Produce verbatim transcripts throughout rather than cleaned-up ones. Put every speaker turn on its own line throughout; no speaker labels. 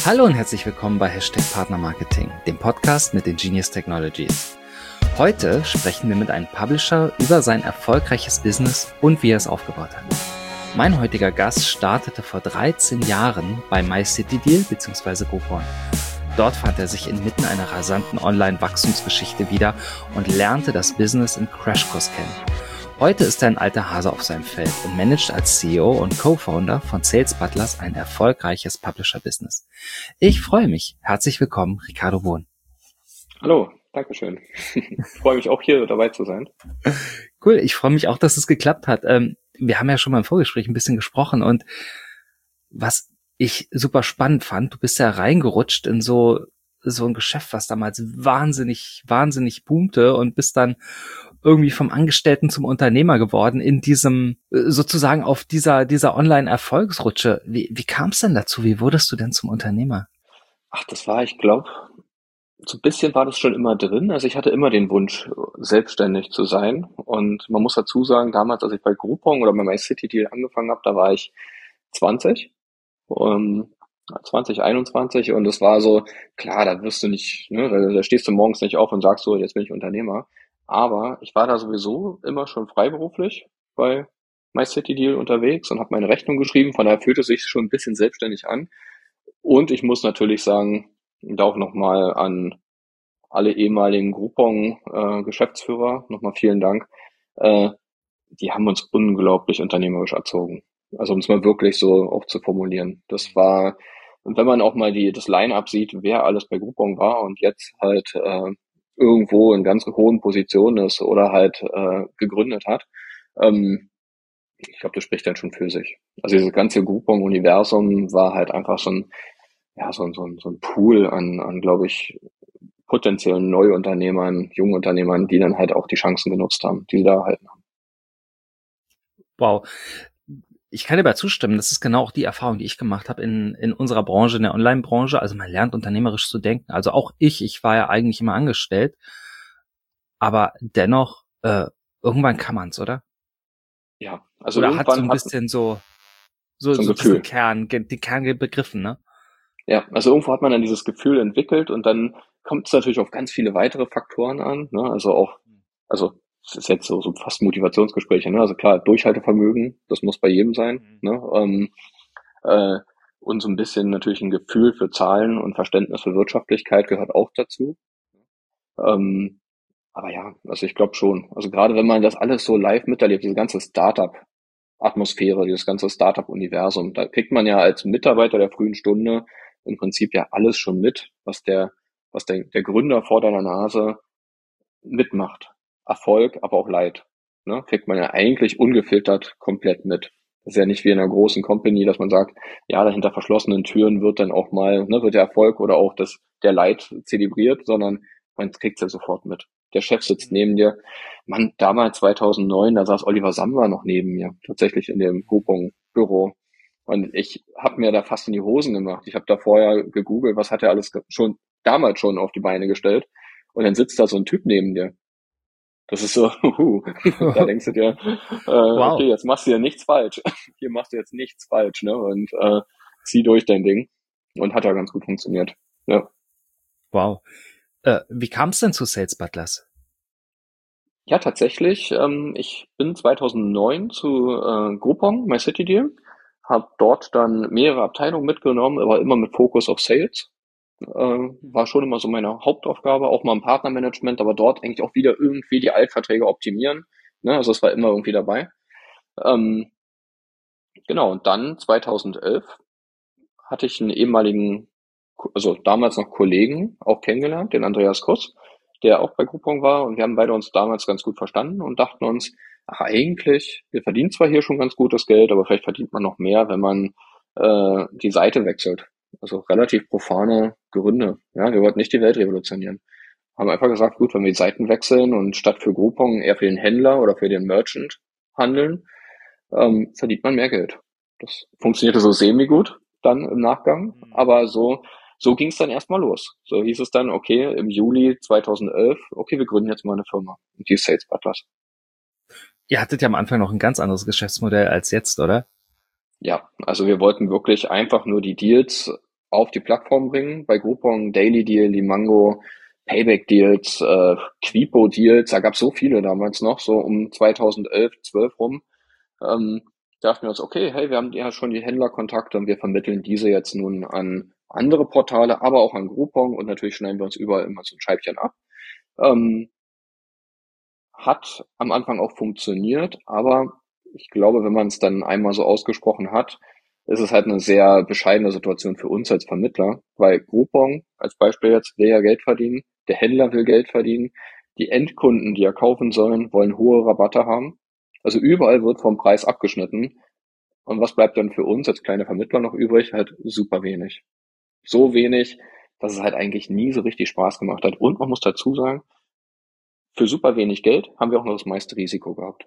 Hallo und herzlich willkommen bei Hashtag Partner Marketing, dem Podcast mit Ingenious Technologies. Heute sprechen wir mit einem Publisher über sein erfolgreiches Business und wie er es aufgebaut hat. Mein heutiger Gast startete vor dreizehn Jahren bei MyCityDeal bzw. Groupon. Dort fand er sich inmitten einer rasanten Online-Wachstumsgeschichte wieder und lernte das Business im Crashkurs kennen. Heute ist er ein alter Hase auf seinem Feld und managt als C E O und Co-Founder von Sales Butlers ein erfolgreiches Publisher-Business. Ich freue mich. Herzlich willkommen, Ricardo Bohn.
Hallo, Dankeschön. Ich freue mich auch, hier dabei zu sein.
Cool, ich freue mich auch, dass es geklappt hat. Ähm, wir haben ja schon mal im Vorgespräch ein bisschen gesprochen und was ich super spannend fand, du bist ja reingerutscht in so so ein Geschäft, was damals wahnsinnig, wahnsinnig boomte und bist dann irgendwie vom Angestellten zum Unternehmer geworden in diesem, sozusagen auf dieser, dieser Online-Erfolgsrutsche. Wie, wie kam es denn dazu? Wie wurdest du denn zum Unternehmer?
Ach, das war, ich glaube, so ein bisschen war das schon immer drin. Also ich hatte immer den Wunsch, selbstständig zu sein. Und man muss dazu sagen, damals, als ich bei Groupon oder bei MyCityDeal angefangen habe, da war ich zwanzig. Um, zwanzig einundzwanzig und es war so, klar, da wirst du nicht, ne, da, da stehst du morgens nicht auf und sagst so, jetzt bin ich Unternehmer. Aber ich war da sowieso immer schon freiberuflich bei MyCityDeal unterwegs und habe meine Rechnung geschrieben, von daher fühlte es sich schon ein bisschen selbstständig an. Und ich muss natürlich sagen, da auch nochmal an alle ehemaligen Groupon-Geschäftsführer, nochmal vielen Dank, äh, die haben uns unglaublich unternehmerisch erzogen. Also um es mal wirklich so auch zu formulieren. Das war, und wenn man auch mal die das Line-Up sieht, wer alles bei Groupon war und jetzt halt äh, irgendwo in ganz hohen Positionen ist oder halt äh, gegründet hat, ähm, ich glaube, das spricht dann schon für sich. Also dieses ganze Groupon-Universum war halt einfach so ein, ja, so, ein- so, ein- so ein Pool an, an glaube ich, potenziellen Neuunternehmern, Jungunternehmern, die dann halt auch die Chancen genutzt haben, die sie da erhalten haben.
Wow. Ich kann dir aber zustimmen, das ist genau auch die Erfahrung, die ich gemacht habe in, in unserer Branche, in der Online-Branche. Also man lernt unternehmerisch zu denken. Also auch ich, ich war ja eigentlich immer angestellt, aber dennoch, äh, irgendwann kann man's, oder?
Ja, also
Oder hat so
irgendwann
ein
hat
bisschen so, so,
so ein
so diesen
Gefühl.
Kern, ge- die Kern begriffen, ne?
Ja, also irgendwo hat man dann dieses Gefühl entwickelt und dann kommt es natürlich auf ganz viele weitere Faktoren an, ne? Also auch, also es ist jetzt so, so fast Motivationsgespräche, ne? Also klar, Durchhaltevermögen, das muss bei jedem sein,
Mhm.
ne? Ähm, äh, und so ein bisschen natürlich ein Gefühl für Zahlen und Verständnis für Wirtschaftlichkeit gehört auch dazu. Ähm, aber ja, also ich glaube schon. Also gerade wenn man das alles so live miterlebt, diese ganze Startup-Atmosphäre, dieses ganze Startup-Universum, da kriegt man ja als Mitarbeiter der frühen Stunde im Prinzip ja alles schon mit, was der, was der, der Gründer vor deiner Nase mitmacht. Erfolg, aber auch Leid. Ne? Kriegt man ja eigentlich ungefiltert komplett mit. Das ist ja nicht wie in einer großen Company, dass man sagt, ja, dahinter verschlossenen Türen wird dann auch mal, ne, wird der Erfolg oder auch das, der Leid zelebriert, sondern man kriegt's ja sofort mit. Der Chef sitzt neben dir. Man, damals zweitausendneun, da saß Oliver Samba noch neben mir, tatsächlich in dem Groupon-Büro. Und ich habe mir da fast in die Hosen gemacht. Ich habe da vorher gegoogelt, was hat er alles ge- schon damals schon auf die Beine gestellt. Und dann sitzt da so ein Typ neben dir. Das ist so, uh, da denkst du dir, äh, okay,
Wow,
jetzt machst du ja nichts falsch. Hier machst du jetzt nichts falsch, ne? Und äh, zieh durch dein Ding. Und hat ja ganz gut funktioniert. Ja.
wow. Äh, wie kam es denn zu Sales Butlers?
Ja, tatsächlich. Ähm, ich bin zweitausendneun zu äh, Groupon, MyCityDeal, habe dort dann mehrere Abteilungen mitgenommen, aber immer mit Fokus auf Sales. Äh, war schon immer so meine Hauptaufgabe, auch mal im Partnermanagement, aber dort eigentlich auch wieder irgendwie die Altverträge optimieren. Ne? Also es war immer irgendwie dabei. Ähm, genau, und dann zweitausendelf hatte ich einen ehemaligen, also damals noch Kollegen auch kennengelernt, den Andreas Kuss, der auch bei Groupon war und wir haben beide uns damals ganz gut verstanden und dachten uns, ach eigentlich, wir verdienen zwar hier schon ganz gutes Geld, aber vielleicht verdient man noch mehr, wenn man äh, die Seite wechselt. Also relativ profane Gründe. Ja, wir wollten nicht die Welt revolutionieren. Haben einfach gesagt, gut, wenn wir die Seiten wechseln und statt für Groupon eher für den Händler oder für den Merchant handeln, ähm, verdient man mehr Geld. Das funktionierte so semi-gut dann im Nachgang, aber so, so ging es dann erstmal los. So hieß es dann, okay, im Juli zweitausendelf, okay, wir gründen jetzt mal eine Firma. Und die ist Sales Butlers.
Ihr hattet ja am Anfang noch ein ganz anderes Geschäftsmodell als jetzt, oder?
Ja, also wir wollten wirklich einfach nur die Deals auf die Plattform bringen. Bei Groupon, Daily Deal, Limango, Payback Deals, äh, Quipo Deals, da gab es so viele damals noch, so um zweitausendelf, zwölf rum. Ähm, dachten wir uns, okay, hey, wir haben ja schon die Händlerkontakte und wir vermitteln diese jetzt nun an andere Portale, aber auch an Groupon und natürlich schneiden wir uns überall immer so ein Scheibchen ab. Ähm, hat am Anfang auch funktioniert, aber ich glaube, wenn man es dann einmal so ausgesprochen hat, ist es halt eine sehr bescheidene Situation für uns als Vermittler, weil Groupon als Beispiel jetzt will ja Geld verdienen, der Händler will Geld verdienen, die Endkunden, die ja kaufen sollen, wollen hohe Rabatte haben. Also überall wird vom Preis abgeschnitten. Und was bleibt dann für uns als kleine Vermittler noch übrig? Halt super wenig. So wenig, dass es halt eigentlich nie so richtig Spaß gemacht hat. Und man muss dazu sagen, für super wenig Geld haben wir auch noch das meiste Risiko gehabt.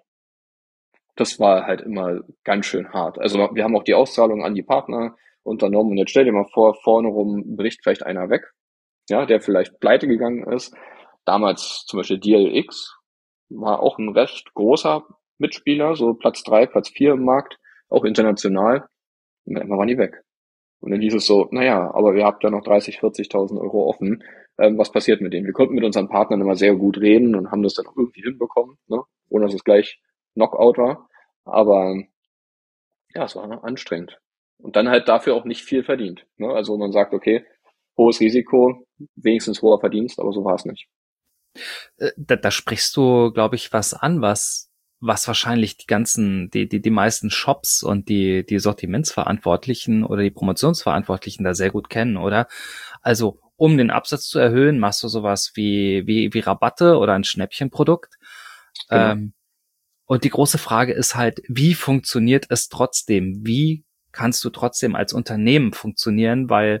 Das war halt immer ganz schön hart. Also wir haben auch die Auszahlung an die Partner unternommen und jetzt stell dir mal vor, vorne rum bricht vielleicht einer weg, ja, der vielleicht pleite gegangen ist. Damals zum Beispiel D L X war auch ein recht großer Mitspieler, so Platz drei, Platz vier im Markt, auch international. Und dann waren die weg. Und dann hieß es so, naja, aber ihr habt ja noch dreißig, vierzigtausend Euro offen. Ähm, was passiert mit denen? Wir konnten mit unseren Partnern immer sehr gut reden und haben das dann auch irgendwie hinbekommen, ne? Ohne dass es gleich Knockout war. Aber ja, es war anstrengend. Und dann halt dafür auch nicht viel verdient. Ne? Also man sagt, okay, hohes Risiko, wenigstens hoher Verdienst, aber so war es nicht.
Äh, Da, da sprichst du, glaube ich, was an, was, was wahrscheinlich die ganzen, die, die, die meisten Shops und die, die Sortimentsverantwortlichen oder die Promotionsverantwortlichen da sehr gut kennen, oder? Also, um den Absatz zu erhöhen, machst du sowas wie, wie, wie Rabatte oder ein Schnäppchenprodukt.
Genau.
Ähm, und die große Frage ist halt, wie funktioniert es trotzdem? Wie kannst du trotzdem als Unternehmen funktionieren? Weil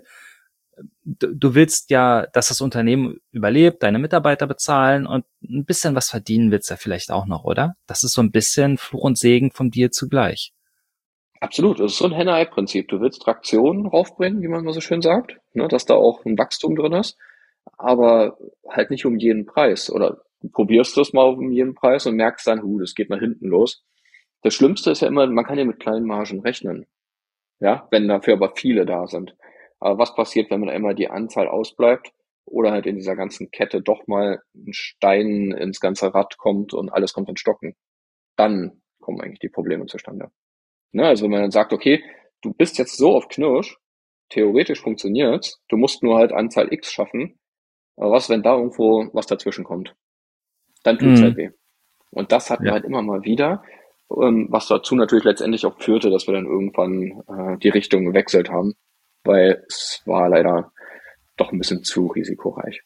du, du willst ja, dass das Unternehmen überlebt, deine Mitarbeiter bezahlen und ein bisschen was verdienen willst du ja vielleicht auch noch, oder? Das ist so ein bisschen Fluch und Segen von dir zugleich.
Absolut, das ist so ein Henne-Ei-Prinzip. Du willst Traktion raufbringen, wie man mal so schön sagt, ne, dass da auch ein Wachstum drin ist, aber halt nicht um jeden Preis. Oder du probierst das mal um jeden Preis und merkst dann, hu, das geht mal hinten los. Das Schlimmste ist ja immer, man kann ja mit kleinen Margen rechnen, ja, wenn dafür aber viele da sind. Aber was passiert, wenn man einmal die Anzahl ausbleibt oder halt in dieser ganzen Kette doch mal ein Stein ins ganze Rad kommt und alles kommt ins Stocken? Dann kommen eigentlich die Probleme zustande. Ne, also wenn man dann sagt, okay, du bist jetzt so auf Knirsch, theoretisch funktioniert's, du musst nur halt Anzahl X schaffen, aber was, wenn da irgendwo was dazwischen kommt? Dann tut's halt
Mhm.
weh. Und das hatten wir
Ja.
halt immer mal wieder, ähm, was dazu natürlich letztendlich auch führte, dass wir dann irgendwann äh, die Richtung gewechselt haben, weil es war leider doch ein bisschen zu risikoreich.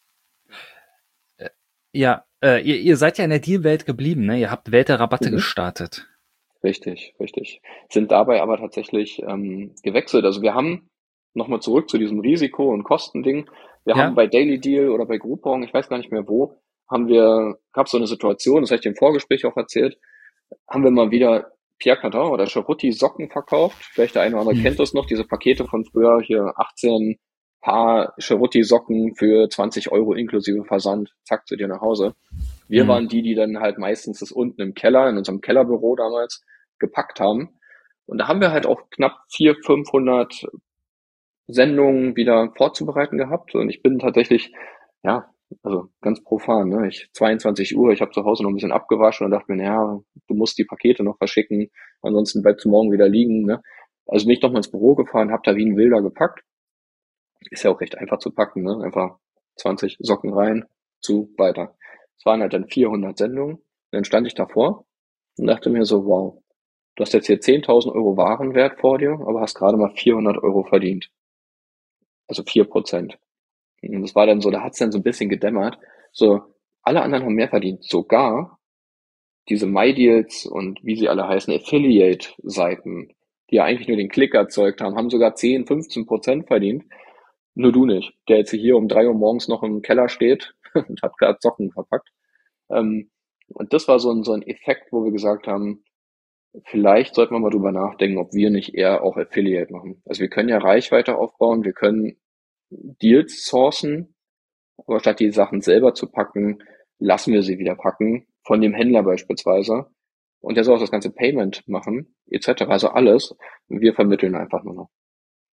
Ja, äh, ihr, ihr seid ja in der Deal-Welt geblieben, ne? Ihr habt Welt der Rabatte
Mhm.
gestartet.
Richtig, richtig. Sind dabei aber tatsächlich ähm, gewechselt. Also wir haben nochmal zurück zu diesem Risiko- und Kostending. Wir haben
Ja?
bei Daily Deal oder bei Groupon, ich weiß gar nicht mehr wo, haben wir, gab so eine Situation, das habe ich dir im Vorgespräch auch erzählt, haben wir mal wieder Pierre Cardin oder Cerutti Socken verkauft. Vielleicht der eine oder andere
Hm.
kennt das noch, diese Pakete von früher, hier achtzehn Paar Cerutti Socken für zwanzig Euro inklusive Versand, zack, zu dir nach Hause. Wir
Hm.
waren die, die dann halt meistens das unten im Keller, in unserem Kellerbüro damals, gepackt haben. Und da haben wir halt auch knapp vierhundert, fünfhundert Sendungen wieder vorzubereiten gehabt. Und ich bin tatsächlich, ja, also ganz profan, ne? Ich zweiundzwanzig Uhr, ich habe zu Hause noch ein bisschen abgewaschen und dachte mir, naja, du musst die Pakete noch verschicken, ansonsten bleibst du morgen wieder liegen, ne? Also bin ich doch mal ins Büro gefahren, hab da wie ein Wilder gepackt. Ist ja auch recht einfach zu packen, ne? Einfach zwanzig Socken rein, zu, weiter. Es waren halt dann vierhundert Sendungen. Und dann stand ich davor und dachte mir so, wow, du hast jetzt hier zehntausend Euro Warenwert vor dir, aber hast gerade mal vierhundert Euro verdient. Also vier Prozent. Und das war dann so, da hat's dann so ein bisschen gedämmert. So, alle anderen haben mehr verdient. Sogar diese MyDeals und wie sie alle heißen, Affiliate-Seiten, die ja eigentlich nur den Klick erzeugt haben, haben sogar zehn, fünfzehn Prozent verdient. Nur du nicht, der jetzt hier um drei Uhr morgens noch im Keller steht und hat gerade Socken verpackt. Ähm, und das war so ein, so ein Effekt, wo wir gesagt haben, vielleicht sollten wir mal drüber nachdenken, ob wir nicht eher auch Affiliate machen. Also wir können ja Reichweite aufbauen, wir können Deals sourcen, aber statt die Sachen selber zu packen, lassen wir sie wieder packen, von dem Händler beispielsweise. Und der soll auch das ganze Payment machen, et cetera. Also alles. Wir vermitteln einfach nur noch.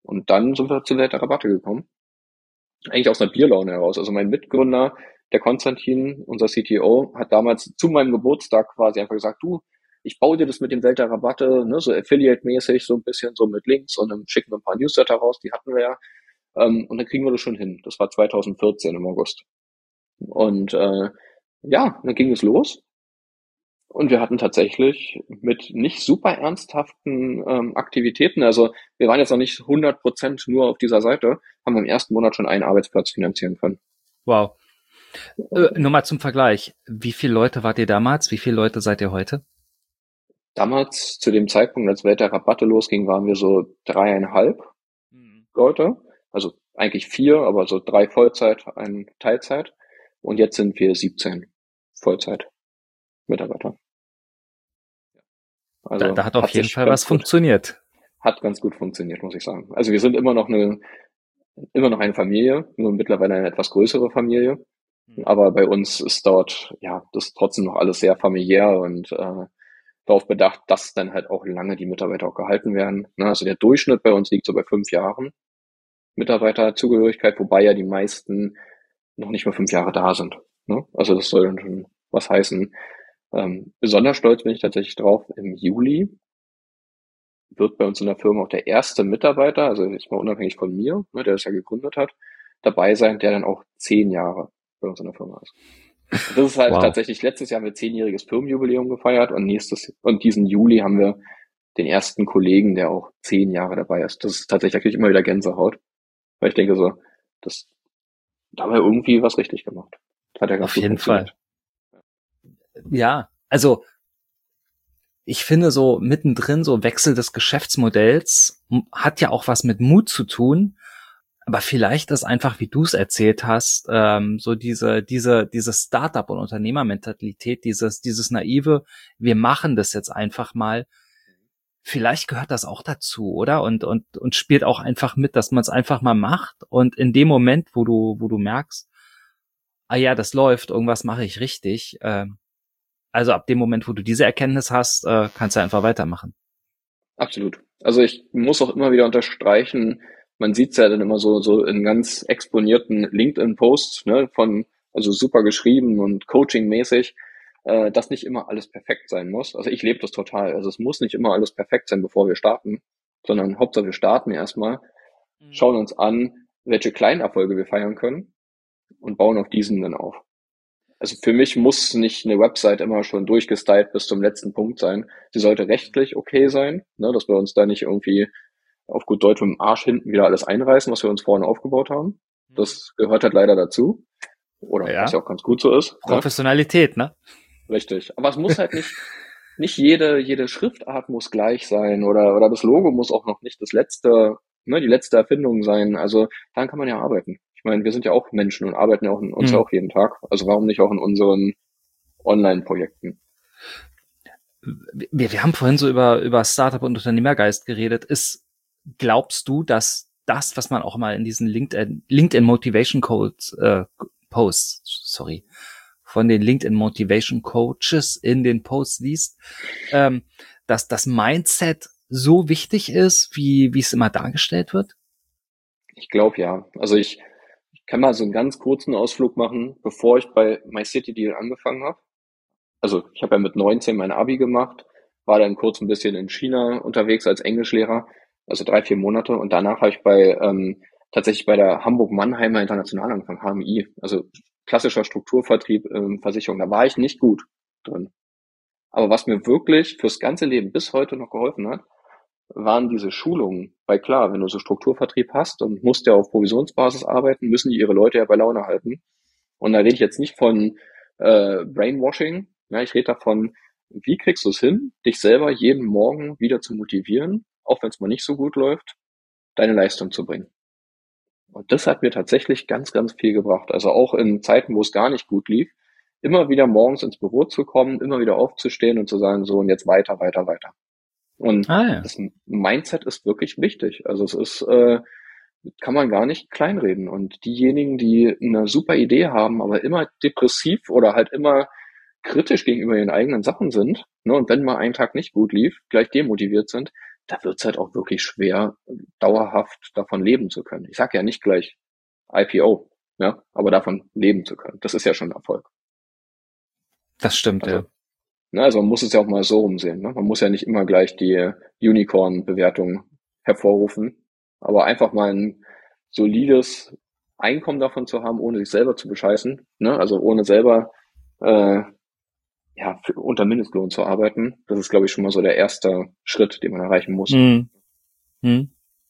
Und dann sind wir zur Welt der Rabatte gekommen. Eigentlich aus einer Bierlaune heraus. Also mein Mitgründer, der Konstantin, unser C T O, hat damals zu meinem Geburtstag quasi einfach gesagt, du, ich baue dir das mit dem Welt der Rabatte, ne, so Affiliate-mäßig, so ein bisschen so mit Links und dann schicken wir ein paar Newsletter raus, die hatten wir ja. Ähm, und dann kriegen wir das schon hin. Das war zwanzig vierzehn im August. Und äh, ja, dann ging es los. Und wir hatten tatsächlich mit nicht super ernsthaften ähm, Aktivitäten, also wir waren jetzt noch nicht hundert Prozent nur auf dieser Seite, haben wir im ersten Monat schon einen Arbeitsplatz finanzieren können.
Wow. Äh, nur mal zum Vergleich. Wie viele Leute wart ihr damals? Wie viele Leute seid ihr heute?
Damals, zu dem Zeitpunkt, als Welt der Rabatte losging, waren wir so dreieinhalb
Mhm.
Leute. Also eigentlich vier, aber so drei Vollzeit, ein Teilzeit. Und jetzt sind wir siebzehn Vollzeit-Mitarbeiter.
Da,
Also
da hat auf
hat
jeden
sich
Fall was
ganz gut,
funktioniert.
hat ganz gut funktioniert, muss ich sagen. Also wir sind immer noch eine, immer noch eine Familie, nur mittlerweile eine etwas größere Familie.
Mhm.
Aber bei uns ist dort, ja, das ist trotzdem noch alles sehr familiär und äh, darauf bedacht, dass dann halt auch lange die Mitarbeiter auch gehalten werden. Ne? Also der Durchschnitt bei uns liegt so bei fünf Jahren Mitarbeiterzugehörigkeit, wobei ja die meisten noch nicht mal fünf Jahre da sind. Ne? Also das soll dann schon was heißen. Ähm, besonders stolz bin ich tatsächlich drauf, im Juli wird bei uns in der Firma auch der erste Mitarbeiter, also jetzt mal unabhängig von mir, ne, der das ja gegründet hat, dabei sein, der dann auch zehn Jahre bei uns in der Firma ist. Und das ist halt
Wow.
tatsächlich, letztes Jahr haben wir zehnjähriges Firmenjubiläum gefeiert und nächstes, und diesen Juli haben wir den ersten Kollegen, der auch zehn Jahre dabei ist. Das ist tatsächlich, da kriege ich immer wieder Gänsehaut, weil ich denke so, das, da haben wir irgendwie was richtig gemacht. Das hat ja ganz
Auf
gut
jeden Fall.
funktioniert.
Ja, also ich finde so mittendrin so Wechsel des Geschäftsmodells m- hat ja auch was mit Mut zu tun. Aber vielleicht ist einfach, wie du es erzählt hast, ähm, so diese, diese, diese Startup- und Unternehmermentalität, dieses, dieses naive, wir machen das jetzt einfach mal. Vielleicht gehört das auch dazu, oder? Und, und, und spielt auch einfach mit, dass man es einfach mal macht. Und in dem Moment, wo du, wo du merkst, ah ja, das läuft, irgendwas mache ich richtig. Ähm, also ab dem Moment, wo du diese Erkenntnis hast, äh, kannst du einfach weitermachen.
Absolut. Also ich muss auch immer wieder unterstreichen, man sieht's ja dann immer so, so in ganz exponierten LinkedIn-Posts, ne, von, also super geschrieben und Coaching-mäßig, äh, dass nicht immer alles perfekt sein muss. Also ich lebe das total. Also es muss nicht immer alles perfekt sein, bevor wir starten, sondern Hauptsache wir starten erstmal,
Mhm.
schauen uns an, welche kleinen Erfolge wir feiern können und bauen auf diesen dann auf. Also für mich muss nicht eine Website immer schon durchgestylt bis zum letzten Punkt sein. Sie sollte rechtlich okay sein, ne, dass wir uns da nicht irgendwie auf gut Deutsch mit dem Arsch hinten wieder alles einreißen, was wir uns vorne aufgebaut haben.
Mhm.
Das gehört halt leider dazu. Oder was
Ja,
ja auch ganz gut so ist. Ne?
Professionalität, ne?
Richtig. Aber es muss halt nicht, nicht jede, jede Schriftart muss gleich sein oder, oder das Logo muss auch noch nicht das letzte, ne, die letzte Erfindung sein. Also daran kann man ja arbeiten. Ich meine, wir sind ja auch Menschen und arbeiten ja auch in uns ja
Mhm.
auch jeden Tag. Also warum nicht auch in unseren Online-Projekten?
Wir, wir haben vorhin so über, über Startup und Unternehmergeist geredet. Ist, glaubst du, dass das, was man auch mal in diesen LinkedIn, LinkedIn Motivation Codes, äh, Posts, sorry, von den LinkedIn Motivation Coaches in den Posts liest, ähm, dass das Mindset so wichtig ist, wie, wie es immer dargestellt wird?
Ich glaube ja. Also ich, ich kann mal so einen ganz kurzen Ausflug machen, bevor ich bei MyCityDeal angefangen habe. Also ich habe ja mit neunzehn mein Abi gemacht, war dann kurz ein bisschen in China unterwegs als Englischlehrer, also drei, vier Monate. Und danach habe ich bei ähm, tatsächlich bei der Hamburg-Mannheimer International angefangen, H M I, also klassischer Strukturvertrieb, ähm, Versicherung. Da war ich nicht gut drin. Aber was mir wirklich fürs ganze Leben bis heute noch geholfen hat, waren diese Schulungen. Weil klar, wenn du so Strukturvertrieb hast und musst ja auf Provisionsbasis arbeiten, müssen die ihre Leute ja bei Laune halten. Und da rede ich jetzt nicht von äh, Brainwashing, ja, ich rede davon, wie kriegst du es hin, dich selber jeden Morgen wieder zu motivieren, auch wenn es mal nicht so gut läuft, deine Leistung zu bringen. Und das hat mir tatsächlich ganz, ganz viel gebracht. Also auch in Zeiten, wo es gar nicht gut lief, immer wieder morgens ins Büro zu kommen, immer wieder aufzustehen und zu sagen, so und jetzt weiter, weiter, weiter. Und
Ah ja.
das Mindset ist wirklich wichtig. Also es ist, äh, kann man gar nicht kleinreden. Und diejenigen, die eine super Idee haben, aber immer depressiv oder halt immer kritisch gegenüber ihren eigenen Sachen sind, ne, und wenn mal ein Tag nicht gut lief, gleich demotiviert sind, da wird's halt auch wirklich schwer, dauerhaft davon leben zu können. Ich sage ja nicht gleich I P O, ja, aber davon leben zu können. Das ist ja schon ein Erfolg.
Das stimmt, ja.
Also, ne, also man muss es ja auch mal so rumsehen. Ne? Man muss ja nicht immer gleich die Unicorn-Bewertung hervorrufen, aber einfach mal ein solides Einkommen davon zu haben, ohne sich selber zu bescheißen, ne? Also ohne selber äh, ja, für, unter Mindestlohn zu arbeiten. Das ist, glaube ich, schon mal so der erste Schritt, den man erreichen muss.
Hm. Hm.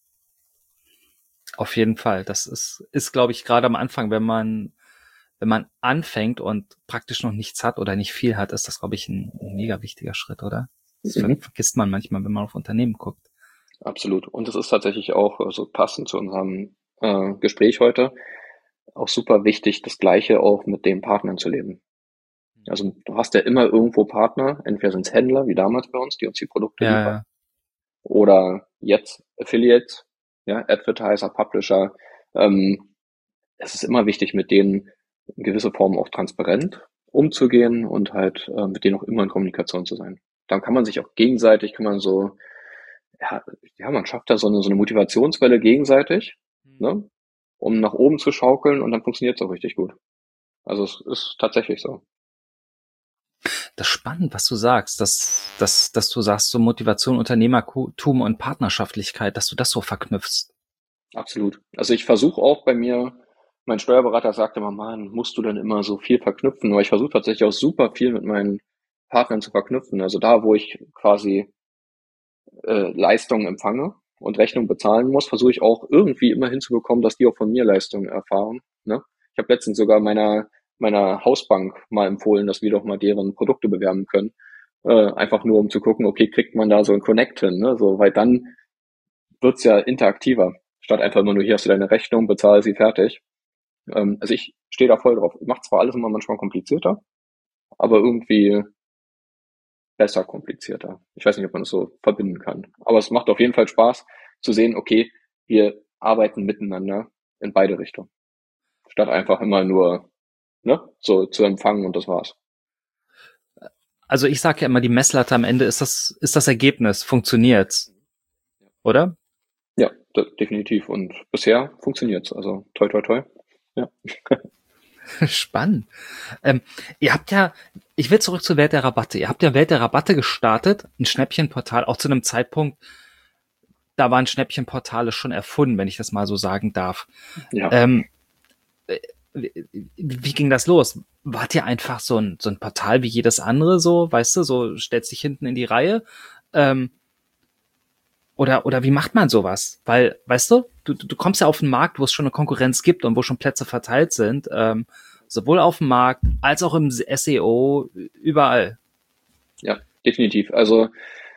Auf jeden Fall. Das ist, ist, glaube ich, gerade am Anfang, wenn man, wenn man anfängt und praktisch noch nichts hat oder nicht viel hat, ist das, glaube ich, ein, ein mega wichtiger Schritt, oder? Das
Mhm.
vergisst man manchmal, wenn man auf Unternehmen guckt.
Absolut. Und das ist tatsächlich auch so also passend zu unserem äh, Gespräch heute auch super wichtig, das Gleiche auch mit den Partnern zu leben. Also du hast ja immer irgendwo Partner, entweder sind es Händler, wie damals bei uns, die uns die Produkte
Ja,
liefern,
ja.
oder jetzt Affiliates, ja, Advertiser, Publisher. Ähm, es ist immer wichtig, mit denen in gewisser Form auch transparent umzugehen und halt äh, mit denen auch immer in Kommunikation zu sein. Dann kann man sich auch gegenseitig, kann man so, ja, ja man schafft da so eine, so eine Motivationswelle gegenseitig, ne, um nach oben zu schaukeln und dann funktioniert es auch richtig gut. Also es ist tatsächlich so.
Das ist spannend, was du sagst, dass, dass, dass du sagst, so Motivation, Unternehmertum und Partnerschaftlichkeit, dass du das so verknüpfst.
Absolut. Also ich versuche auch bei mir, mein Steuerberater sagte immer, Mann, musst du denn immer so viel verknüpfen? Aber ich versuche tatsächlich auch super viel mit meinen Partnern zu verknüpfen. Also da, wo ich quasi äh, Leistungen empfange und Rechnung bezahlen muss, versuche ich auch irgendwie immer hinzubekommen, dass die auch von mir Leistungen erfahren. Ne? Ich habe letztens sogar meiner meiner Hausbank mal empfohlen, dass wir doch mal deren Produkte bewerben können. Äh, einfach nur, um zu gucken, okay, kriegt man da so ein Connect hin, ne? So, weil dann wird's ja interaktiver, statt einfach immer nur, hier hast du deine Rechnung, bezahle sie, fertig. Ähm, also ich stehe da voll drauf. Macht zwar alles immer manchmal komplizierter, aber irgendwie besser komplizierter. Ich weiß nicht, ob man das so verbinden kann. Aber es macht auf jeden Fall Spaß zu sehen, okay, wir arbeiten miteinander in beide Richtungen. Statt einfach immer nur, ne, so zu empfangen und das war's.
Also ich sage ja immer, die Messlatte am Ende ist das, ist das Ergebnis, funktioniert's, oder?
Ja, de- definitiv. Und bisher funktioniert's. Also toi toi toi. Ja.
Spannend. Ähm, ihr habt ja, ich will zurück zur Welt der Rabatte. Ihr habt ja Welt der Rabatte gestartet, ein Schnäppchenportal, auch zu einem Zeitpunkt, da waren Schnäppchenportale schon erfunden, wenn ich das mal so sagen darf.
Ja.
Ähm, wie, wie ging das los? Wart ihr einfach so ein, so ein Portal wie jedes andere, so, weißt du, so stellst dich hinten in die Reihe? Ähm, oder, oder wie macht man sowas? Weil, weißt du, du, du kommst ja auf einen Markt, wo es schon eine Konkurrenz gibt und wo schon Plätze verteilt sind, ähm, sowohl auf dem Markt als auch im S E O, überall.
Ja, definitiv. Also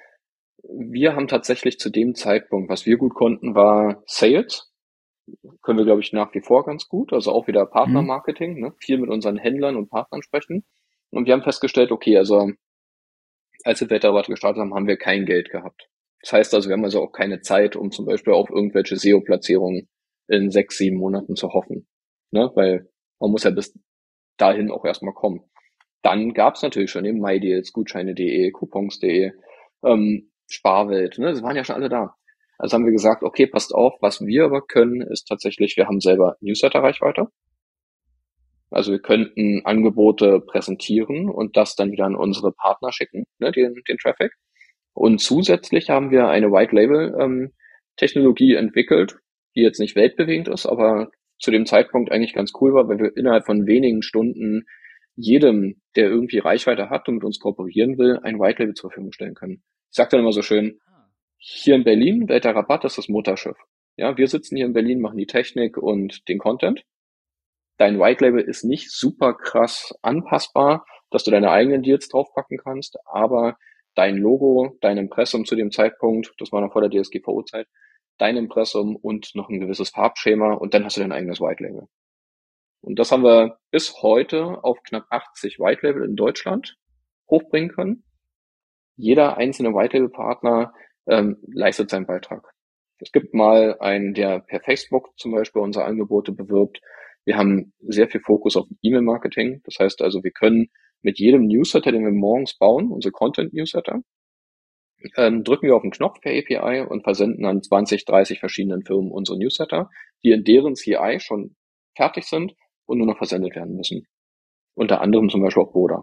wir haben tatsächlich zu dem Zeitpunkt, was wir gut konnten, war Sales. Können wir, glaube ich, nach wie vor ganz gut. Also auch wieder
Mhm.
Partnermarketing, ne? Viel mit unseren Händlern und Partnern sprechen. Und wir haben festgestellt, okay, also als wir Wetterabatte gestartet haben, haben wir kein Geld gehabt. Das heißt also, wir haben also auch keine Zeit, um zum Beispiel auf irgendwelche S E O-Platzierungen in sechs, sieben Monaten zu hoffen. Ne? Weil man muss ja bis dahin auch erstmal kommen. Dann gab es natürlich schon eben MyDeals, Gutscheine punkt de, Coupons punkt de, ähm, Sparwelt, ne? Das waren ja schon alle da. Also haben wir gesagt, okay, passt auf, was wir aber können, ist tatsächlich, wir haben selber Newsletter-Reichweite. Also wir könnten Angebote präsentieren und das dann wieder an unsere Partner schicken, ne, den, den Traffic. Und zusätzlich haben wir eine White Label ähm, Technologie entwickelt, die jetzt nicht weltbewegend ist, aber zu dem Zeitpunkt eigentlich ganz cool war, weil wir innerhalb von wenigen Stunden jedem, der irgendwie Reichweite hat und mit uns kooperieren will, ein White Label zur Verfügung stellen können. Ich sage dann immer so schön, hier in Berlin, Welt der Rabatt, das ist das Mutterschiff. Ja, wir sitzen hier in Berlin, machen die Technik und den Content. Dein White Label ist nicht super krass anpassbar, dass du deine eigenen Deals draufpacken kannst, aber dein Logo, dein Impressum zu dem Zeitpunkt, das war noch vor der D S G V O-Zeit, dein Impressum und noch ein gewisses Farbschema und dann hast du dein eigenes White Label. Und das haben wir bis heute auf knapp achtzig White Label in Deutschland hochbringen können. Jeder einzelne White Label Partner ähm, leistet seinen Beitrag. Es gibt mal einen, der per Facebook zum Beispiel unsere Angebote bewirbt. Wir haben sehr viel Fokus auf E-Mail-Marketing. Das heißt also, wir können mit jedem Newsletter, den wir morgens bauen, unsere Content-Newsletter, ähm, drücken wir auf den Knopf per A P I und versenden an zwanzig, dreißig verschiedenen Firmen unsere Newsletter, die in deren C I schon fertig sind und nur noch versendet werden müssen. Unter anderem zum Beispiel auch Boda.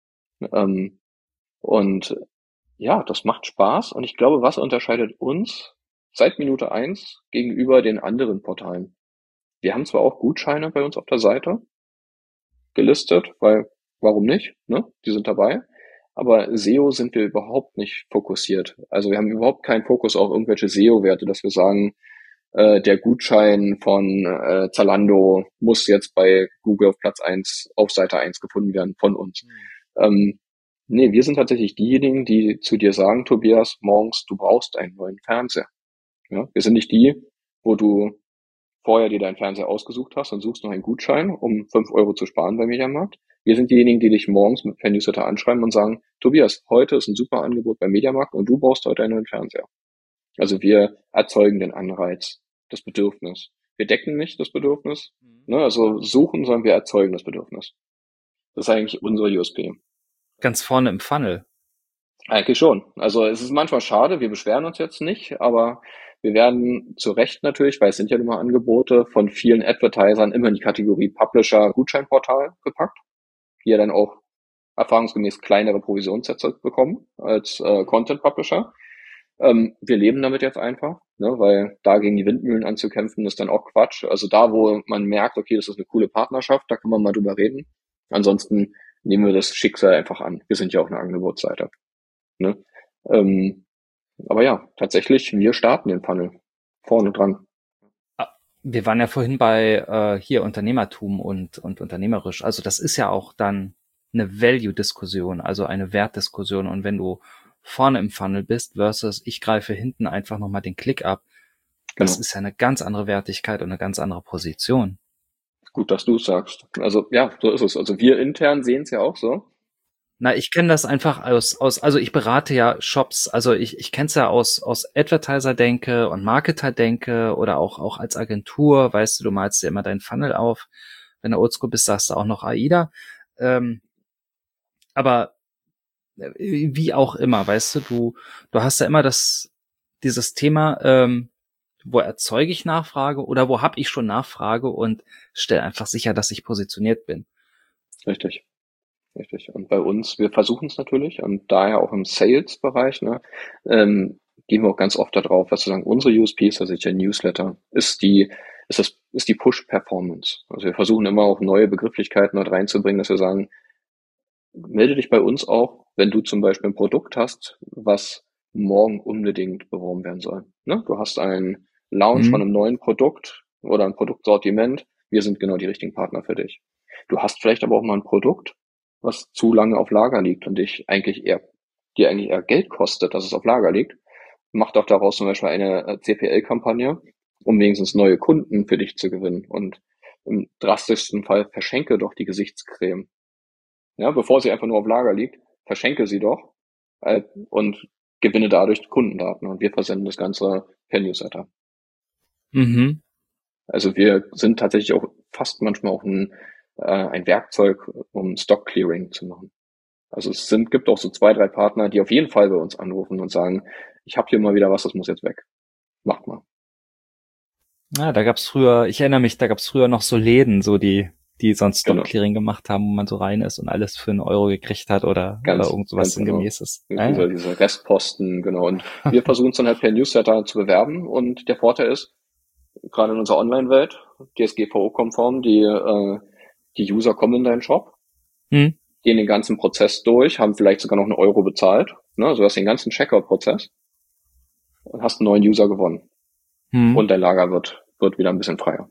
Ähm, und ja, das macht Spaß und ich glaube, was unterscheidet uns seit Minute eins gegenüber den anderen Portalen? Wir haben zwar auch Gutscheine bei uns auf der Seite gelistet, weil warum nicht? Ne? Die sind dabei. Aber S E O sind wir überhaupt nicht fokussiert. Also wir haben überhaupt keinen Fokus auf irgendwelche S E O-Werte, dass wir sagen, äh, der Gutschein von äh, Zalando muss jetzt bei Google auf Platz eins, auf Seite eins gefunden werden von uns. Mhm. Ähm, nee, wir sind tatsächlich diejenigen, die zu dir sagen, Tobias, morgens, du brauchst einen neuen Fernseher. Ja? Wir sind nicht die, wo du vorher dir deinen Fernseher ausgesucht hast und suchst noch einen Gutschein, um fünf Euro zu sparen beim Mediamarkt. Wir sind diejenigen, die dich morgens mit per Newsletter anschreiben und sagen, Tobias, heute ist ein super Angebot beim Mediamarkt und du brauchst heute einen neuen Fernseher. Also wir erzeugen den Anreiz, das Bedürfnis. Wir decken nicht das Bedürfnis, ne? Also suchen, sondern wir erzeugen das Bedürfnis. Das ist eigentlich unsere U S P.
Ganz vorne im Funnel.
Eigentlich schon. Also es ist manchmal schade, wir beschweren uns jetzt nicht, aber wir werden zu Recht natürlich, weil es sind ja nun mal Angebote, von vielen Advertisern immer in die Kategorie Publisher Gutscheinportal gepackt, die ja dann auch erfahrungsgemäß kleinere Provisionssätze bekommen als äh, Content Publisher. Ähm, wir leben damit jetzt einfach, ne, weil da gegen die Windmühlen anzukämpfen ist dann auch Quatsch. Also da, wo man merkt, okay, das ist eine coole Partnerschaft, da kann man mal drüber reden. Ansonsten nehmen wir das Schicksal einfach an. Wir sind ja auch eine Angebotsseite. Ne? Ähm, aber ja, tatsächlich, wir starten den Funnel vorne dran.
Wir waren ja vorhin bei äh, hier Unternehmertum und und unternehmerisch. Also das ist ja auch dann eine Value-Diskussion, also eine Wertdiskussion. Und wenn du vorne im Funnel bist versus ich greife hinten einfach nochmal den Klick ab, das
Genau.
ist ja eine ganz andere Wertigkeit und eine ganz andere Position.
Gut, dass du es sagst. Also ja, so ist es. Also wir intern sehen es ja auch so.
Na, ich kenne das einfach aus, aus, also ich berate ja Shops, also ich, ich kenne es ja aus, aus Advertiser-Denke und Marketer-Denke oder auch, auch als Agentur, weißt du, du malst dir immer deinen Funnel auf. Wenn du oldschool bist, sagst du auch noch AIDA. Ähm, aber wie auch immer, weißt du, du, du hast ja immer das, dieses Thema, ähm, wo erzeuge ich Nachfrage oder wo habe ich schon Nachfrage und stell einfach sicher, dass ich positioniert bin.
Richtig. Richtig. Und bei uns, wir versuchen es natürlich und daher auch im Sales-Bereich, ne, ähm, gehen wir auch ganz oft darauf, was zu sagen, unsere U S P ist, also der Newsletter, ist die, ist das, ist die Push-Performance. Also wir versuchen immer auch neue Begrifflichkeiten dort reinzubringen, dass wir sagen, melde dich bei uns auch, wenn du zum Beispiel ein Produkt hast, was morgen unbedingt beworben werden soll. Ne? Du hast einen Launch
Mhm.
von einem neuen Produkt oder ein Produktsortiment. Wir sind genau die richtigen Partner für dich. Du hast vielleicht aber auch mal ein Produkt, was zu lange auf Lager liegt und dich eigentlich eher, dir eigentlich eher Geld kostet, dass es auf Lager liegt. Mach doch daraus zum Beispiel eine C P L-Kampagne, um wenigstens neue Kunden für dich zu gewinnen. Und im drastischsten Fall verschenke doch die Gesichtscreme. Ja, bevor sie einfach nur auf Lager liegt, verschenke sie doch äh, und gewinne dadurch Kundendaten. Und wir versenden das Ganze per Newsletter.
Mhm.
Also wir sind tatsächlich auch fast manchmal auch ein, äh, ein Werkzeug, um Stock Clearing zu machen. Also es sind, gibt auch so zwei, drei Partner, die auf jeden Fall bei uns anrufen und sagen, ich habe hier mal wieder was, das muss jetzt weg. Macht mal.
Ja, da gab's früher, ich erinnere mich, da gab's früher noch so Läden, so die, die sonst
Genau.
Stock-Clearing gemacht haben, wo man so rein ist und alles für einen Euro gekriegt hat oder,
Ganz,
oder irgend sowas
ganz genau.
sinngemäßes.
Diese,
Ja.
diese Restposten, genau. Und wir versuchen es dann halt per Newsletter zu bewerben und der Vorteil ist, gerade in unserer Online-Welt, D S G V O-konform, die, äh, die User kommen in deinen Shop,
Hm.
gehen den ganzen Prozess durch, haben vielleicht sogar noch einen Euro bezahlt, ne? Also du hast den ganzen Checkout-Prozess und hast einen neuen User gewonnen.
Hm.
Und dein Lager wird, wird wieder ein bisschen freier.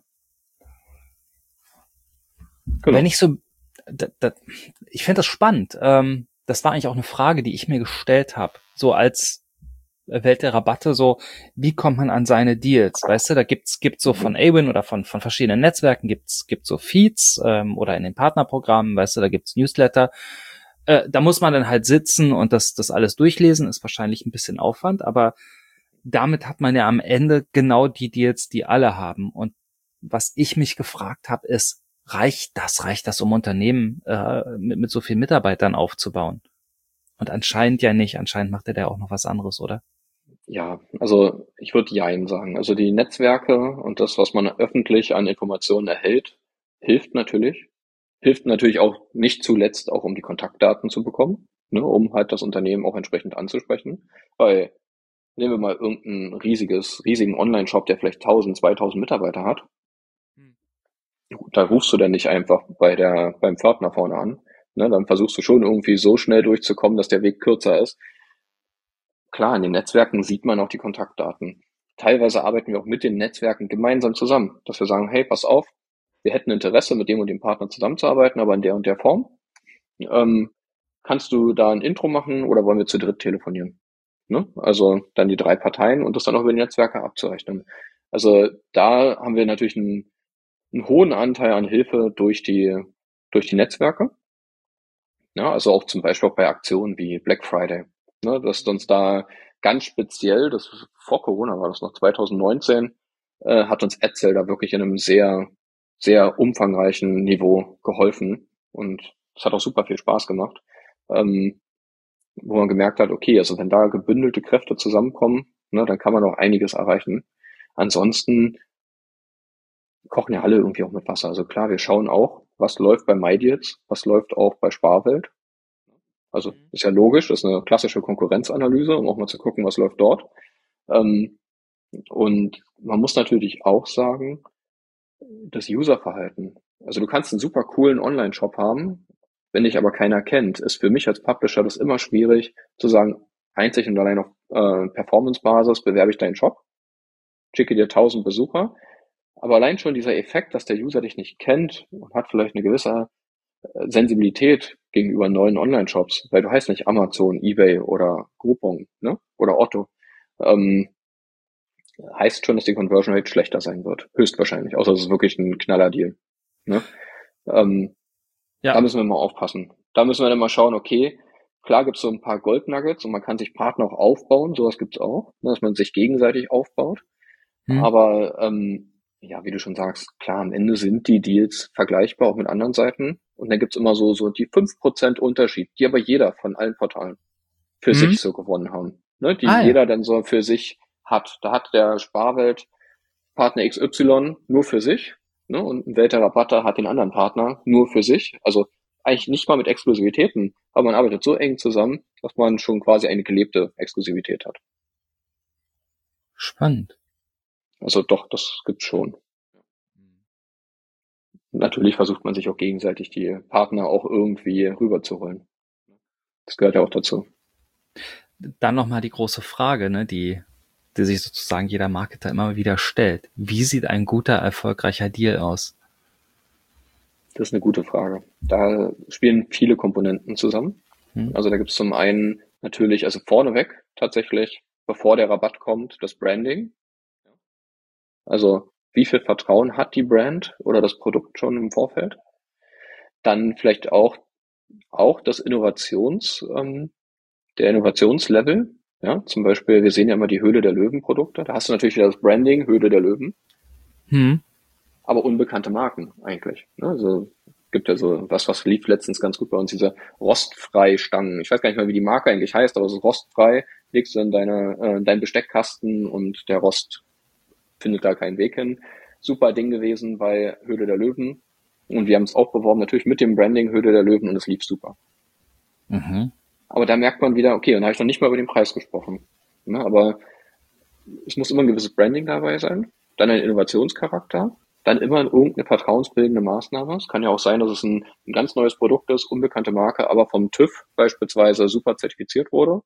Genau. Wenn ich so, da, da, ich finde das spannend. Ähm, das war eigentlich auch eine Frage, die ich mir gestellt habe. So als Welt der Rabatte, so wie kommt man an seine Deals? Weißt du, da gibt's gibt's so von Awin oder von von verschiedenen Netzwerken gibt's gibt's so Feeds ähm, oder in den Partnerprogrammen, weißt du, da gibt's Newsletter. Äh, da muss man dann halt sitzen und das das alles durchlesen, ist wahrscheinlich ein bisschen Aufwand, aber damit hat man ja am Ende genau die Deals, die alle haben. Und was ich mich gefragt habe, ist, reicht das? Reicht das, um Unternehmen äh, mit, mit so vielen Mitarbeitern aufzubauen? Und anscheinend ja nicht. Anscheinend macht er da auch noch was anderes, oder?
Ja, also ich würde Jein sagen. Also die Netzwerke und das, was man öffentlich an Informationen erhält, hilft natürlich. Hilft natürlich auch nicht zuletzt auch, um die Kontaktdaten zu bekommen, ne, um halt das Unternehmen auch entsprechend anzusprechen. Weil nehmen wir mal irgendein riesiges, riesigen Online-Shop, der vielleicht tausend, zweitausend Mitarbeiter hat. Da rufst du dann nicht einfach bei der, beim Pförtner vorne an. Ne, dann versuchst du schon irgendwie so schnell durchzukommen, dass der Weg kürzer ist. Klar, in den Netzwerken sieht man auch die Kontaktdaten. Teilweise arbeiten wir auch mit den Netzwerken gemeinsam zusammen, dass wir sagen, hey, pass auf, wir hätten Interesse, mit dem und dem Partner zusammenzuarbeiten, aber in der und der Form. Ähm, kannst du da ein Intro machen oder wollen wir zu dritt telefonieren? Ne? Also dann die drei Parteien und das dann auch über die Netzwerke abzurechnen. Also da haben wir natürlich einen, einen hohen Anteil an Hilfe durch die, durch die Netzwerke. Ja, also auch zum Beispiel auch bei Aktionen wie Black Friday. Ne, dass uns da ganz speziell, das vor Corona war das noch zwanzig neunzehn, äh, hat uns Edsel da wirklich in einem sehr, sehr umfangreichen Niveau geholfen. Und es hat auch super viel Spaß gemacht. Ähm, wo man gemerkt hat, okay, also wenn da gebündelte Kräfte zusammenkommen, ne, dann kann man auch einiges erreichen. Ansonsten kochen ja alle irgendwie auch mit Wasser. Also klar, wir schauen auch, was läuft bei MyDeals, was läuft auch bei Sparwelt. Also ist ja logisch, das ist eine klassische Konkurrenzanalyse, um auch mal zu gucken, was läuft dort. Ähm, und man muss natürlich auch sagen, das Userverhalten. Also du kannst einen super coolen Online-Shop haben, wenn dich aber keiner kennt, ist für mich als Publisher das immer schwierig zu sagen, einzig und allein auf äh, Performance-Basis bewerbe ich deinen Shop, schicke dir tausend Besucher, aber allein schon dieser Effekt, dass der User dich nicht kennt und hat vielleicht eine gewisse äh, Sensibilität gegenüber neuen Online-Shops, weil du heißt nicht Amazon, eBay oder Groupon, ne? Oder Otto. Ähm, heißt schon, dass die Conversion Rate schlechter sein wird. Höchstwahrscheinlich. Außer es ist wirklich ein Knaller-Deal. Ne? Ähm, da
Ja.
müssen wir mal aufpassen. Da müssen wir dann mal schauen, okay, klar gibt's so ein paar Gold-Nuggets und man kann sich Partner auch aufbauen. Sowas gibt's auch, ne, dass man sich gegenseitig aufbaut.
Hm.
Aber ähm, ja, wie du schon sagst, klar, am Ende sind die Deals vergleichbar auch mit anderen Seiten. Und dann gibt's immer so, so die fünf Prozent Unterschied, die aber jeder von allen Portalen für
Hm.
sich so gewonnen haben. Ne? Die
Ah ja.
jeder dann so für sich hat. Da hat der Sparwelt Partner X Y nur für sich, ne? Und ein Weltrabatter hat den anderen Partner nur für sich. Also eigentlich nicht mal mit Exklusivitäten, aber man arbeitet so eng zusammen, dass man schon quasi eine gelebte Exklusivität hat.
Spannend.
Also doch, das gibt's schon. Natürlich versucht man sich auch gegenseitig die Partner auch irgendwie rüberzuholen. Das gehört ja auch dazu.
Dann nochmal die große Frage, ne, die, die sich sozusagen jeder Marketer immer wieder stellt. Wie sieht ein guter, erfolgreicher Deal aus?
Das ist eine gute Frage. Da spielen viele Komponenten zusammen.
Hm?
Also da gibt's zum einen natürlich, also vorneweg tatsächlich, bevor der Rabatt kommt, das Branding. Also wie viel Vertrauen hat die Brand oder das Produkt schon im Vorfeld? Dann vielleicht auch, auch das Innovations, ähm, der Innovationslevel. Ja, zum Beispiel, wir sehen ja immer die Höhle der Löwen-Produkte. Da hast du natürlich wieder das Branding, Höhle der Löwen,
Hm.
aber unbekannte Marken eigentlich. Ne? Also gibt ja so was, was lief letztens ganz gut bei uns, diese Rostfrei-Stangen. Ich weiß gar nicht mal, wie die Marke eigentlich heißt, aber es ist rostfrei, legst du in deine, äh, deinen Besteckkasten und der Rost findet da keinen Weg hin. Super Ding gewesen bei Höhle der Löwen. Und wir haben es auch beworben, natürlich mit dem Branding Höhle der Löwen und es lief super.
Mhm.
Aber da merkt man wieder, okay, und da habe ich noch nicht mal über den Preis gesprochen. Ne, aber es muss immer ein gewisses Branding dabei sein, dann ein Innovationscharakter, dann immer irgendeine vertrauensbildende Maßnahme. Es kann ja auch sein, dass es ein, ein ganz neues Produkt ist, unbekannte Marke, aber vom TÜV beispielsweise super zertifiziert wurde.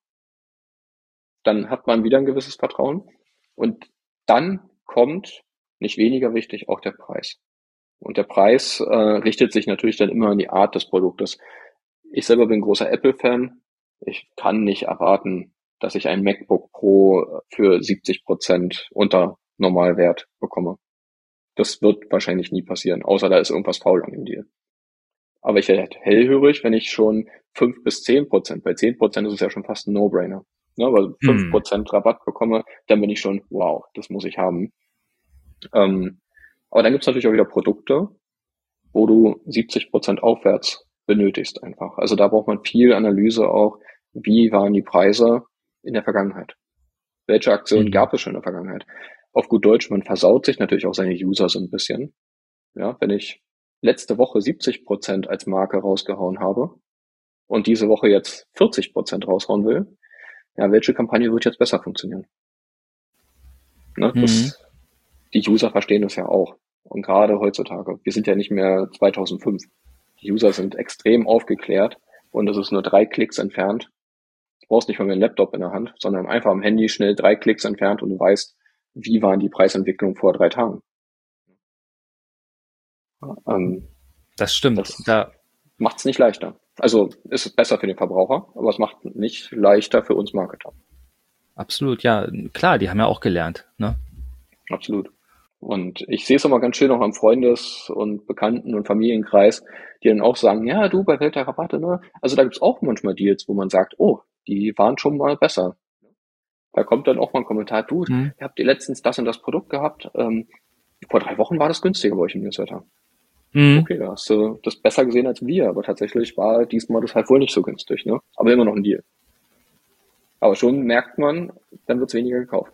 Dann hat man wieder ein gewisses Vertrauen. Und dann kommt, nicht weniger wichtig, auch der Preis. Und der Preis äh, richtet sich natürlich dann immer an die Art des Produktes. Ich selber bin großer Apple-Fan. Ich kann nicht erwarten, dass ich ein MacBook Pro für siebzig Prozent unter Normalwert bekomme. Das wird wahrscheinlich nie passieren, außer da ist irgendwas faul an dem Deal. Aber ich werde hellhörig, wenn ich schon fünf bis zehn Prozent, bei zehn Prozent ist es ja schon fast ein No-Brainer, ne, aber fünf Prozent Rabatt bekomme, dann bin ich schon, wow, das muss ich haben. Ähm, aber dann gibt's natürlich auch wieder Produkte, wo du siebzig Prozent aufwärts benötigst einfach. Also da braucht man viel Analyse auch. wie waren die Preise in der Vergangenheit? Welche Aktionen
Mhm.
gab es schon in der Vergangenheit? Auf gut Deutsch, man versaut sich natürlich auch seine User so ein bisschen. Ja, wenn ich letzte Woche siebzig Prozent als Marke rausgehauen habe und diese Woche jetzt vierzig Prozent raushauen will, ja, welche Kampagne wird jetzt besser funktionieren? Ne,
Mhm.
das, die User verstehen das ja auch. Und gerade heutzutage, wir sind ja nicht mehr zweitausendfünf. Die User sind extrem aufgeklärt und es ist nur drei Klicks entfernt. Du brauchst nicht mal mehr einen Laptop in der Hand, sondern einfach am Handy schnell drei Klicks entfernt und du weißt, wie waren die Preisentwicklungen vor drei Tagen. Ähm,
Das stimmt.
das
Da
macht es nicht leichter. Also ist es besser für den Verbraucher, aber es macht nicht leichter für uns Marketer.
absolut, ja, klar, die haben ja auch gelernt, ne?
Absolut. Und ich sehe es immer ganz schön auch am Freundes- und Bekannten- und Familienkreis, die dann auch sagen, ja, du, bei Welt der Rabatte, ne? Also da gibt's auch manchmal Deals, wo man sagt, oh, die waren schon mal besser. Da kommt dann auch mal ein Kommentar, du,
Mhm.
ihr habt ihr letztens das und das Produkt gehabt, ähm, vor drei Wochen war das günstiger bei euch im Newsletter.
Mhm.
Okay, da hast du das besser gesehen als wir, aber tatsächlich war diesmal das halt wohl nicht so günstig, ne? Aber immer noch ein Deal. Aber schon merkt man, dann wird's weniger gekauft.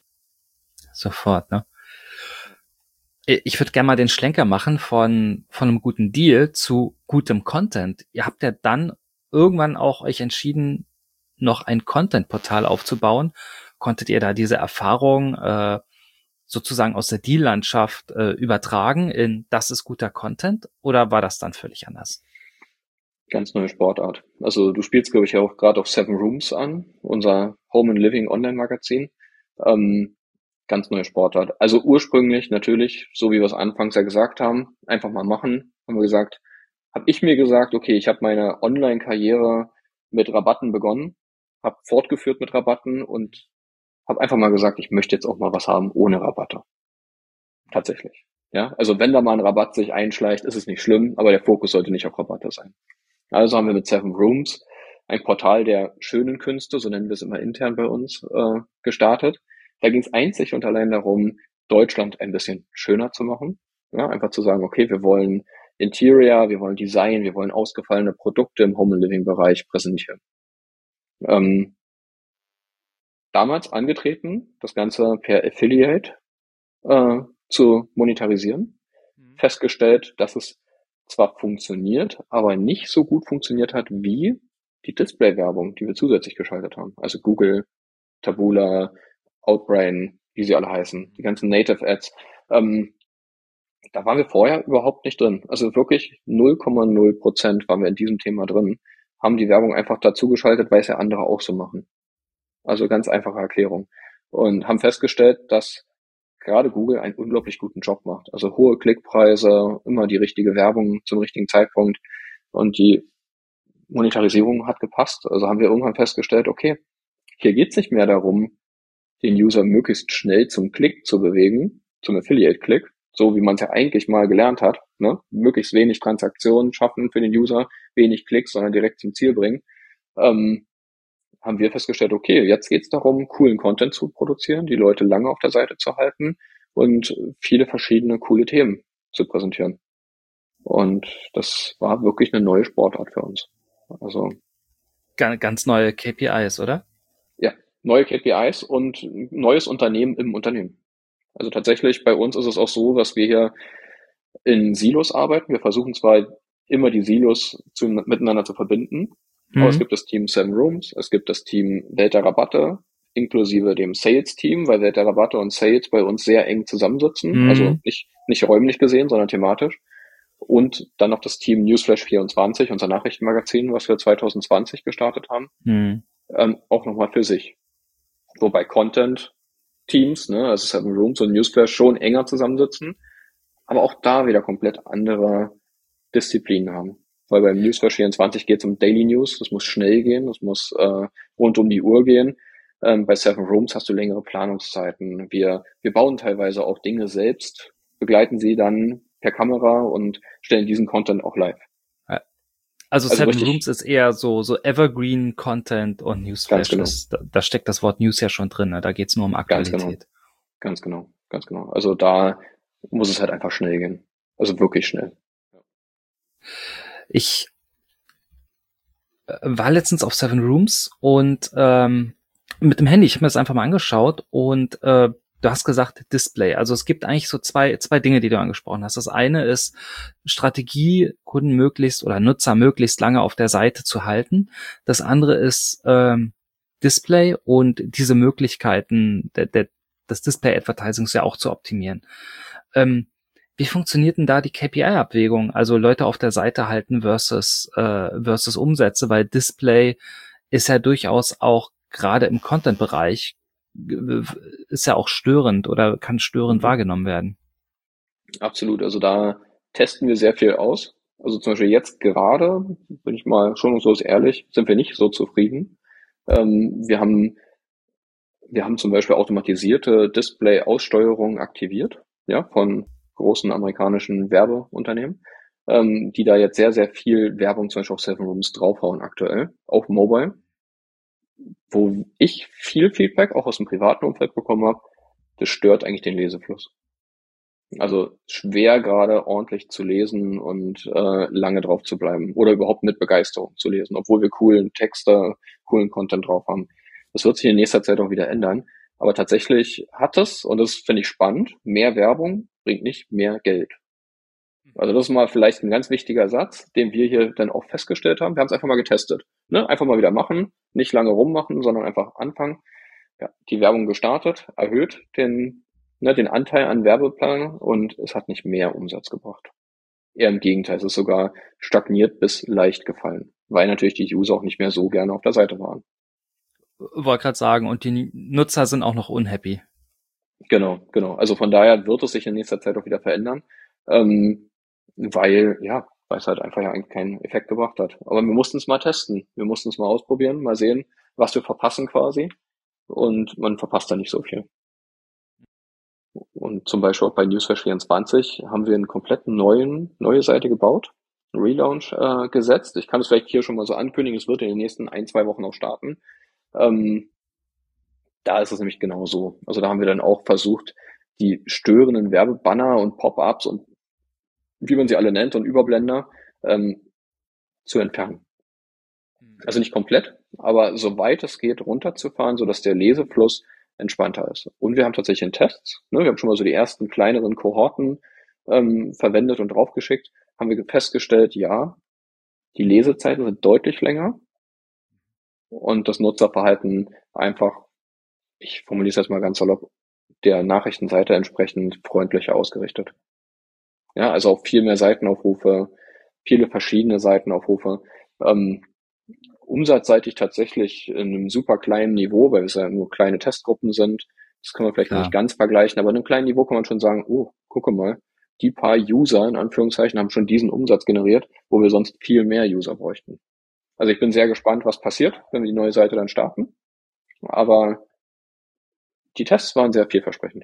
Sofort, ne? Ich würde gerne mal den Schlenker machen von, von einem guten Deal zu gutem Content. Ihr habt ja dann irgendwann auch euch entschieden, noch ein Content-Portal aufzubauen. Konntet ihr da diese Erfahrung äh, sozusagen aus der Deal-Landschaft äh, übertragen in das ist guter Content oder war das dann völlig anders?
Ganz neue Sportart. Also du spielst, glaube ich, ja auch gerade auf Seven Rooms an, unser Home and Living Online-Magazin. Ähm, ganz neue Sportart. Also ursprünglich natürlich, so wie wir es anfangs ja gesagt haben, einfach mal machen. Haben wir gesagt, habe ich mir gesagt, okay, ich habe meine Online-Karriere mit Rabatten begonnen, habe fortgeführt mit Rabatten und habe einfach mal gesagt, ich möchte jetzt auch mal was haben ohne Rabatte. Tatsächlich. Ja, also wenn da mal ein Rabatt sich einschleicht, ist es nicht schlimm, aber der Fokus sollte nicht auf Rabatte sein. Also haben wir mit Seven Rooms ein Portal der schönen Künste, so nennen wir es immer intern bei uns, äh, gestartet. Da ging es einzig und allein darum, Deutschland ein bisschen schöner zu machen. Ja, einfach zu sagen, okay, wir wollen Interior, wir wollen Design, wir wollen ausgefallene Produkte im Home and Living Bereich präsentieren. Ähm, damals angetreten, das Ganze per Affiliate äh, zu monetarisieren, festgestellt, dass es zwar funktioniert, aber nicht so gut funktioniert hat wie die Display-Werbung, die wir zusätzlich geschaltet haben. Also Google, Taboola, Outbrain, wie sie alle heißen, die ganzen Native Ads. Ähm, da waren wir vorher überhaupt nicht drin. Also wirklich null Komma null Prozent waren wir in diesem Thema drin, haben die Werbung einfach dazu geschaltet, weil es ja andere auch so machen. Also ganz einfache Erklärung. Und haben festgestellt, dass gerade Google einen unglaublich guten Job macht. Also hohe Klickpreise, immer die richtige Werbung zum richtigen Zeitpunkt und die Monetarisierung hat gepasst. Also haben wir irgendwann festgestellt, okay, hier geht's nicht mehr darum, den User möglichst schnell zum Klick zu bewegen, zum Affiliate-Klick, so wie man es ja eigentlich mal gelernt hat, ne? Möglichst wenig Transaktionen schaffen für den User, wenig Klicks, sondern direkt zum Ziel bringen. Ähm, haben wir festgestellt, okay, jetzt geht's darum, coolen Content zu produzieren, die Leute lange auf der Seite zu halten und viele verschiedene coole Themen zu präsentieren. Und das war wirklich eine neue Sportart für uns. Also
Ganz neue K P Is, oder?
ja, neue K P Is und neues Unternehmen im Unternehmen. Also tatsächlich bei uns ist es auch so, dass wir hier in Silos arbeiten. Wir versuchen zwar immer die Silos zu, miteinander zu verbinden, aber es
Mhm.
gibt das Team Seven Rooms, es gibt das Team Welt der Rabatte, inklusive dem Sales-Team, weil Welt der Rabatte und Sales bei uns sehr eng zusammensitzen, also
Mhm.
nicht, nicht räumlich gesehen, sondern thematisch. Und dann noch das Team Newsflash vierundzwanzig, unser Nachrichtenmagazin, was wir zwanzig zwanzig gestartet haben,
Mhm.
ähm, auch nochmal für sich. Wobei Content-Teams, ne, also Seven Rooms und Newsflash schon enger zusammensitzen, aber auch da wieder komplett andere Disziplinen haben. Weil beim Newsflash vierundzwanzig geht es um Daily News, das muss schnell gehen, das muss äh, rund um die Uhr gehen. Ähm, bei Seven Rooms hast du längere Planungszeiten. Wir, wir bauen teilweise auch Dinge selbst, begleiten sie dann per Kamera und stellen diesen Content auch live.
Also
Also
Seven
richtig,
Rooms ist eher so so Evergreen Content und
ganz
Newsflash
genau,
ist, da, da steckt das Wort News ja schon drin, ne? Da geht's nur um
ganz genau,
Aktualität.
ganz genau, ganz genau. Also da muss es halt einfach schnell gehen. Also wirklich schnell.
Ich war letztens auf Seven Rooms und ähm, mit dem Handy, ich habe mir das einfach mal angeschaut und äh, du hast gesagt Display. Also es gibt eigentlich so zwei zwei Dinge, die du angesprochen hast. Das eine ist Strategie, Kunden möglichst oder Nutzer möglichst lange auf der Seite zu halten. Das andere ist ähm, Display und diese Möglichkeiten der, der, des Display-Advertisings ja auch zu optimieren. Ähm, wie funktioniert denn da die K P I-Abwägung? Also Leute auf der Seite halten versus äh, versus Umsätze, weil Display ist ja durchaus auch gerade im Content-Bereich äh, ist ja auch störend oder kann störend
Mhm.
wahrgenommen werden.
Absolut. Also da testen wir sehr viel aus. Also zum Beispiel jetzt gerade, bin ich mal schonungslos ehrlich, sind wir nicht so zufrieden. Ähm, wir haben, wir haben zum Beispiel automatisierte Display-Aussteuerung aktiviert, ja, von großen amerikanischen Werbeunternehmen, ähm, die da jetzt sehr, sehr viel Werbung zum Beispiel auf Seven Rooms draufhauen aktuell, auf Mobile, wo ich viel Feedback auch aus dem privaten Umfeld bekommen habe. Das stört eigentlich den Lesefluss. Also schwer gerade ordentlich zu lesen und äh, lange drauf zu bleiben oder überhaupt mit Begeisterung zu lesen, obwohl wir coolen Texte, coolen Content drauf haben. Das wird sich in nächster Zeit auch wieder ändern. Aber tatsächlich hat es, und das finde ich spannend, mehr Werbung bringt nicht mehr Geld. Also das ist mal vielleicht ein ganz wichtiger Satz, den wir hier dann auch festgestellt haben. Wir haben es einfach mal getestet. Ne? Einfach mal wieder machen, nicht lange rummachen, sondern einfach anfangen. Ja, die Werbung gestartet, erhöht den, ne, den Anteil an Werbeplan und es hat nicht mehr Umsatz gebracht. Eher im Gegenteil, es ist sogar stagniert bis leicht gefallen, weil natürlich die User auch nicht mehr so gerne auf der Seite waren.
Wollte gerade sagen, und die Nutzer sind auch noch unhappy.
Genau, genau. Also von daher wird es sich in nächster Zeit auch wieder verändern, ähm, weil, ja, weil es halt einfach ja eigentlich keinen Effekt gebracht hat. Aber wir mussten es mal testen. Wir mussten es mal ausprobieren, mal sehen, was wir verpassen quasi. Und man verpasst da nicht so viel. Und zum Beispiel auch bei Newsflash vierundzwanzig haben wir einen komplett neuen, neue Seite gebaut, einen Relaunch äh, gesetzt. Ich kann es vielleicht hier schon mal so ankündigen, es wird in den nächsten ein, zwei Wochen auch starten. Ähm, da ist es nämlich genau so. Also da haben wir dann auch versucht, die störenden Werbebanner und Pop-ups und wie man sie alle nennt und Überblender ähm, zu entfernen. Also nicht komplett, aber soweit es geht runterzufahren, sodass der Lesefluss entspannter ist. Und wir haben tatsächlich in Tests, ne, wir haben schon mal so die ersten kleineren Kohorten ähm, verwendet und draufgeschickt, haben wir festgestellt, ja, die Lesezeiten sind deutlich länger und das Nutzerverhalten einfach, ich formuliere es jetzt mal ganz salopp, der Nachrichtenseite entsprechend freundlicher ausgerichtet. Ja, also auch viel mehr Seitenaufrufe, viele verschiedene Seitenaufrufe. Ähm, umsatzseitig tatsächlich in einem super kleinen Niveau, weil es ja nur kleine Testgruppen sind. Das kann man vielleicht noch nicht
Ja.
ganz vergleichen, aber in einem kleinen Niveau kann man schon sagen, oh, gucke mal, die paar User in Anführungszeichen haben schon diesen Umsatz generiert, wo wir sonst viel mehr User bräuchten. Also ich bin sehr gespannt, was passiert, wenn wir die neue Seite dann starten. Aber die Tests waren sehr vielversprechend.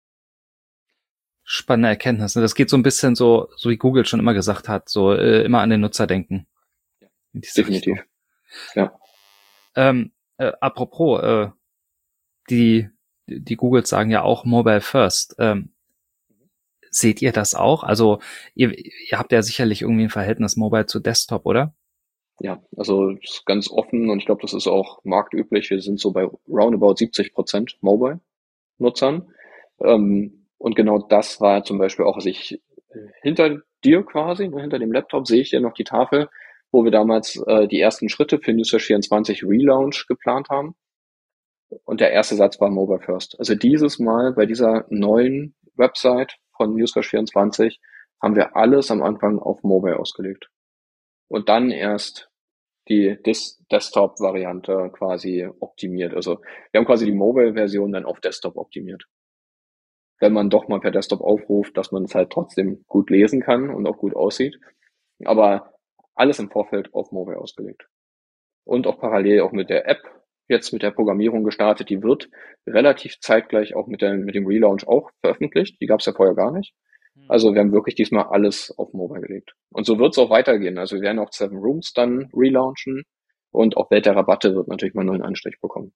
Spannende Erkenntnis. Das geht so ein bisschen so, so wie Google schon immer gesagt hat, so äh, immer an den Nutzer denken. In diese
Definitiv.
Richtung.
Ja.
Ähm, äh, apropos, äh, die, die Googles sagen ja auch Mobile First. Ähm, seht ihr das auch? Also ihr, ihr habt ja sicherlich irgendwie ein Verhältnis Mobile zu Desktop, oder?
Ja, also das ist ganz offen und ich glaube, das ist auch marktüblich. Wir sind so bei roundabout siebzig Prozent Mobile-Nutzern. Ähm, und genau das war zum Beispiel auch, also ich hinter dir quasi, ne, hinter dem Laptop sehe ich ja noch die Tafel, wo wir damals äh, die ersten Schritte für Newsflash vierundzwanzig Relaunch geplant haben. Und der erste Satz war Mobile First. Also dieses Mal bei dieser neuen Website von Newsflash vierundzwanzig haben wir alles am Anfang auf Mobile ausgelegt. Und dann erst die Des Desktop-Variante quasi optimiert. Also wir haben quasi die Mobile-Version dann auf Desktop optimiert. Wenn man doch mal per Desktop aufruft, dass man es halt trotzdem gut lesen kann und auch gut aussieht. Aber alles im Vorfeld auf Mobile ausgelegt. Und auch parallel auch mit der App, jetzt mit der Programmierung gestartet. Die wird relativ zeitgleich auch mit, der, mit dem Relaunch auch veröffentlicht. Die gab es ja vorher gar nicht. Also wir haben wirklich diesmal alles auf Mobile gelegt. Und so wird es auch weitergehen. Also wir werden auch Seven Rooms dann relaunchen und auch Welt der Rabatte wird natürlich mal einen neuen Anstrich bekommen.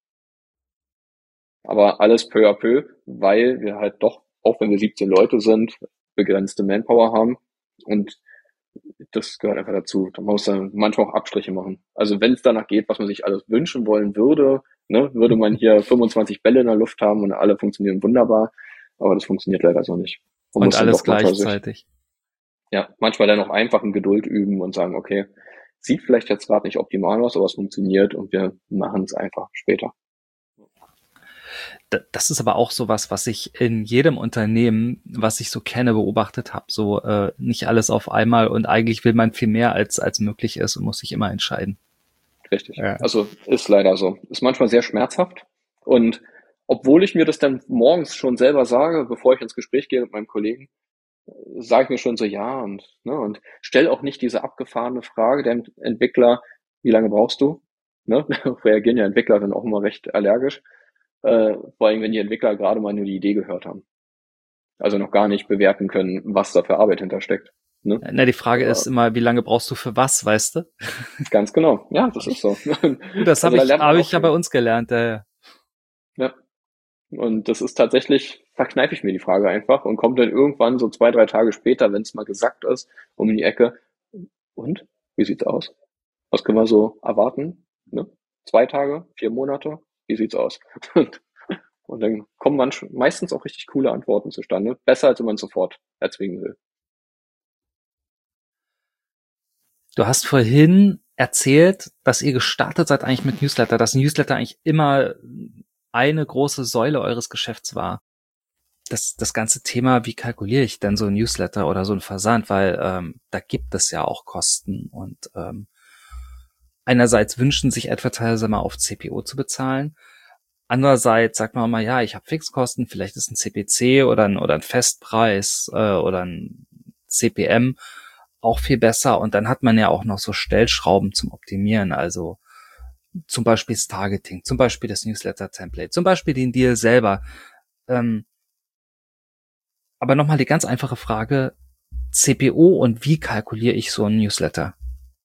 Aber alles peu à peu, weil wir halt doch, auch wenn wir siebzehn Leute sind, begrenzte Manpower haben und das gehört einfach dazu. Da muss man manchmal auch Abstriche machen. Also wenn es danach geht, was man sich alles wünschen wollen würde, ne, würde man hier fünfundzwanzig Bälle in der Luft haben und alle funktionieren wunderbar, aber das funktioniert leider so nicht. Man
Und
muss dann
alles
doch manchmal sich,
gleichzeitig.
ja, manchmal dann auch einfach in Geduld üben und sagen, okay, sieht vielleicht jetzt gerade nicht optimal aus, aber es funktioniert und wir machen es einfach später.
D- Das ist aber auch sowas, was ich in jedem Unternehmen, was ich so kenne, beobachtet habe. So äh, nicht alles auf einmal und eigentlich will man viel mehr, als als möglich ist und muss sich immer entscheiden.
Richtig.
Ja.
Also ist leider so. Ist manchmal sehr schmerzhaft. Und obwohl ich mir das dann morgens schon selber sage, bevor ich ins Gespräch gehe mit meinem Kollegen, sage ich mir schon so ja und ne, und stell auch nicht diese abgefahrene Frage der Entwickler, wie lange brauchst du? Ne? Reagieren ja Entwickler dann auch immer recht allergisch, äh, vor allem wenn die Entwickler gerade mal nur die Idee gehört haben. Also noch gar nicht bewerten können, was da für Arbeit hintersteckt. Ne?
Na, die Frage
Aber
ist immer, wie lange brauchst du für was, weißt du?
ganz genau. Ja, das ist so.
Du, das
Also
habe
da
ich,
lernt man
habe
auch
ich ja bei
viel.
uns gelernt. Äh,
Ja. Und das ist tatsächlich, verkneife ich mir die Frage einfach und komme dann irgendwann so zwei, drei Tage später, wenn es mal gesagt ist, um die Ecke. Und? Wie sieht's aus? Was können wir so erwarten? Ne? Zwei Tage, vier Monate? Wie sieht's aus? Und, und dann kommen manch, meistens auch richtig coole Antworten zustande. Besser, als wenn man sofort erzwingen will.
Du hast vorhin erzählt, dass ihr gestartet seid eigentlich mit Newsletter, dass Newsletter eigentlich immer eine große Säule eures Geschäfts war. Das, das ganze Thema, wie kalkuliere ich denn so ein Newsletter oder so ein Versand, weil ähm, da gibt es ja auch Kosten und ähm, einerseits wünschen sich Advertiser mal auf C P O zu bezahlen, andererseits sagt man mal, ja, ich habe Fixkosten, vielleicht ist ein C P C oder ein, oder ein Festpreis äh, oder ein C P M auch viel besser und dann hat man ja auch noch so Stellschrauben zum Optimieren, also zum Beispiel das Targeting, zum Beispiel das Newsletter-Template, zum Beispiel den Deal selber. Ähm, aber nochmal die ganz einfache Frage, C P O und wie kalkuliere ich so ein Newsletter?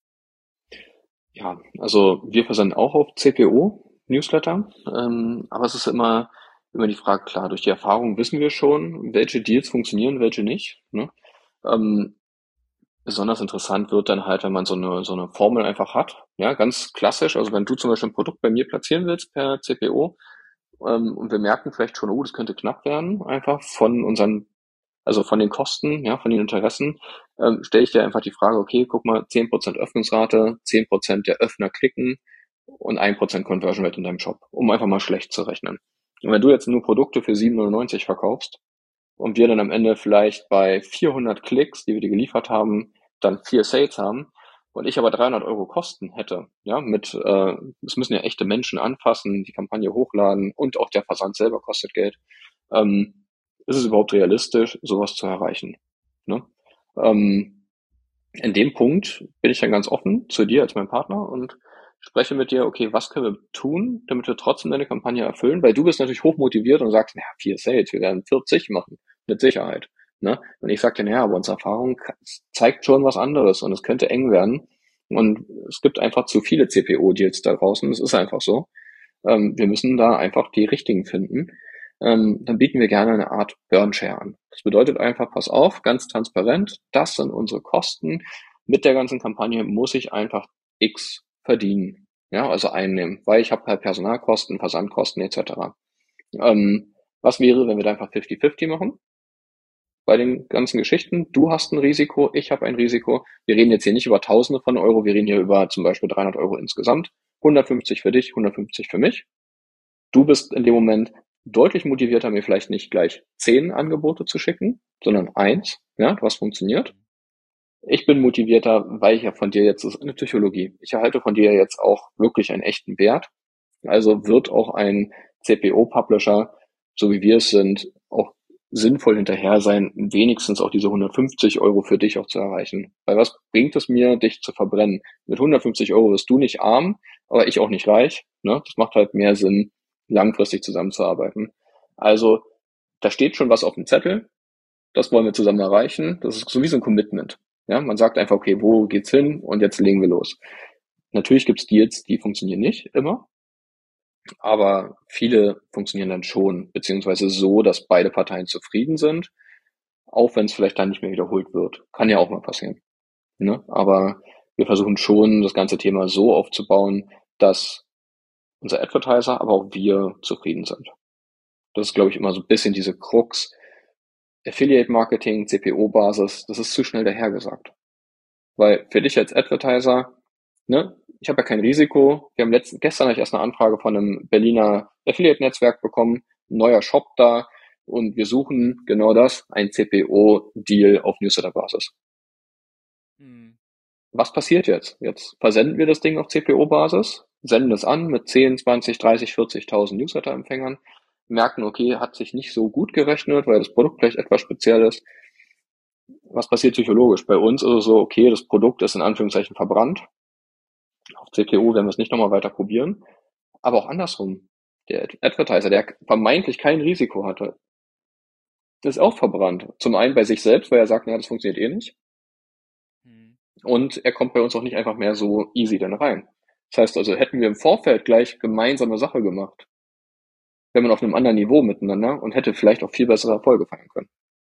Ja, also wir versenden auch auf C P O Newsletter, ähm, aber es ist immer, immer die Frage, klar, durch die Erfahrung wissen wir schon, welche Deals funktionieren, welche nicht. Ne? Ähm, besonders interessant wird dann halt, wenn man so eine, so eine Formel einfach hat. Ja, ganz klassisch. Also wenn du zum Beispiel ein Produkt bei mir platzieren willst per C P O, ähm, und wir merken vielleicht schon, oh, das könnte knapp werden, einfach von unseren, also von den Kosten, ja, von den Interessen, ähm, stelle ich dir einfach die Frage, okay, guck mal, zehn Prozent Öffnungsrate, zehn Prozent der Öffner klicken und ein Prozent Conversion Rate in deinem Shop, um einfach mal schlecht zu rechnen. Und wenn du jetzt nur Produkte für sieben neunundneunzig verkaufst und wir dann am Ende vielleicht bei vierhundert Klicks, die wir dir geliefert haben, dann vier Sales haben und ich aber dreihundert Euro Kosten hätte, ja, mit, äh, es müssen ja echte Menschen anfassen, die Kampagne hochladen und auch der Versand selber kostet Geld, ähm, ist es überhaupt realistisch, sowas zu erreichen? Ne? Ähm, in dem Punkt bin ich dann ganz offen zu dir als mein Partner und spreche mit dir, okay, was können wir tun, damit wir trotzdem deine Kampagne erfüllen? Weil du bist natürlich hochmotiviert und sagst, naja, vier Sales, wir werden vierzig machen, mit Sicherheit. Ne? Und ich sagte, naja, aber unsere Erfahrung zeigt schon was anderes und es könnte eng werden. Und es gibt einfach zu viele C P O-Deals da draußen, es ist einfach so. Ähm, wir müssen da einfach die richtigen finden. Ähm, dann bieten wir gerne eine Art Burnshare an. Das bedeutet einfach, pass auf, ganz transparent, das sind unsere Kosten. Mit der ganzen Kampagne muss ich einfach X verdienen, ja, also einnehmen, weil ich habe halt Personalkosten, Versandkosten et cetera. Ähm, was wäre, wenn wir da einfach fünfzig fünfzig machen? Bei den ganzen Geschichten, du hast ein Risiko, ich habe ein Risiko. Wir reden jetzt hier nicht über Tausende von Euro, wir reden hier über zum Beispiel dreihundert Euro insgesamt. hundertfünfzig für dich, hundertfünfzig für mich. Du bist in dem Moment deutlich motivierter, mir vielleicht nicht gleich zehn Angebote zu schicken, sondern eins, ja, was funktioniert. Ich bin motivierter, weil ich ja von dir jetzt, das ist eine Psychologie, ich erhalte von dir jetzt auch wirklich einen echten Wert. Also wird auch ein C P O-Publisher, so wie wir es sind, auch sinnvoll hinterher sein, wenigstens auch diese hundertfünfzig Euro für dich auch zu erreichen. Weil was bringt es mir, dich zu verbrennen? Mit hundertfünfzig Euro wirst du nicht arm, aber ich auch nicht reich. Ne? Das macht halt mehr Sinn, langfristig zusammenzuarbeiten. Also da steht schon was auf dem Zettel. Das wollen wir zusammen erreichen. Das ist so wie so ein Commitment. Ja, man sagt einfach, okay, wo geht's hin? Und jetzt legen wir los. Natürlich gibt's Deals, die funktionieren nicht immer. Aber viele funktionieren dann schon, beziehungsweise so, dass beide Parteien zufrieden sind, auch wenn es vielleicht dann nicht mehr wiederholt wird. Kann ja auch mal passieren. ne? Aber wir versuchen schon, das ganze Thema so aufzubauen, dass unser Advertiser, aber auch wir zufrieden sind. Das ist, glaube ich, immer so ein bisschen diese Krux. Affiliate Marketing, C P O-Basis, das ist zu schnell dahergesagt. Weil für dich als Advertiser, ne, ich habe ja kein Risiko. Wir haben letzten, gestern habe ich erst eine Anfrage von einem Berliner Affiliate-Netzwerk bekommen, ein neuer Shop da und wir suchen genau das, ein C P O-Deal auf Newsletter-Basis.
Mhm.
Was passiert jetzt? Jetzt versenden wir das Ding auf C P O-Basis, senden es an mit zehn, zwanzig, dreißig, vierzigtausend Newsletter-Empfängern, merken, okay, hat sich nicht so gut gerechnet, weil das Produkt vielleicht etwas speziell ist. Was passiert psychologisch? Bei uns ist es so, okay, das Produkt ist in Anführungszeichen verbrannt. Auf C P O werden wir es nicht nochmal weiter probieren. Aber auch andersrum. Der Advertiser, der vermeintlich kein Risiko hatte, ist auch verbrannt. Zum einen bei sich selbst, weil er sagt, naja, das funktioniert eh nicht.
Mhm.
Und er kommt bei uns auch nicht einfach mehr so easy dann rein. Das heißt also, hätten wir im Vorfeld gleich gemeinsame Sache gemacht, wäre man auf einem anderen Niveau miteinander und hätte vielleicht auch viel bessere Erfolge feiern können.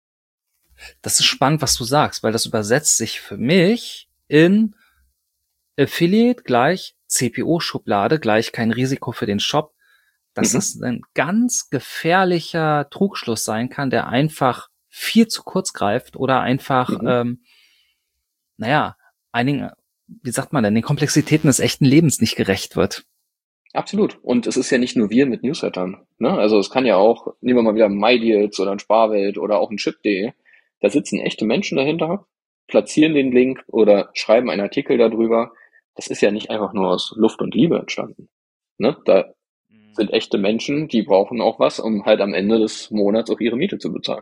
Das ist spannend, was du sagst, weil das übersetzt sich für mich in Affiliate gleich C P O-Schublade gleich kein Risiko für den Shop, dass
Mhm.
das ein ganz gefährlicher Trugschluss sein kann, der einfach viel zu kurz greift oder einfach,
Mhm.
ähm, naja, einigen, wie sagt man denn, den Komplexitäten des echten Lebens nicht gerecht wird.
Absolut. Und es ist ja nicht nur wir mit Newslettern. Ne? Also es kann ja auch, nehmen wir mal wieder ein MyDeals oder ein Sparwelt oder auch ein Chip punkt de. Da sitzen echte Menschen dahinter, platzieren den Link oder schreiben einen Artikel darüber. Das ist ja nicht einfach nur aus Luft und Liebe entstanden. Ne? Da sind echte Menschen, die brauchen auch was, um halt am Ende des Monats auch ihre Miete zu bezahlen.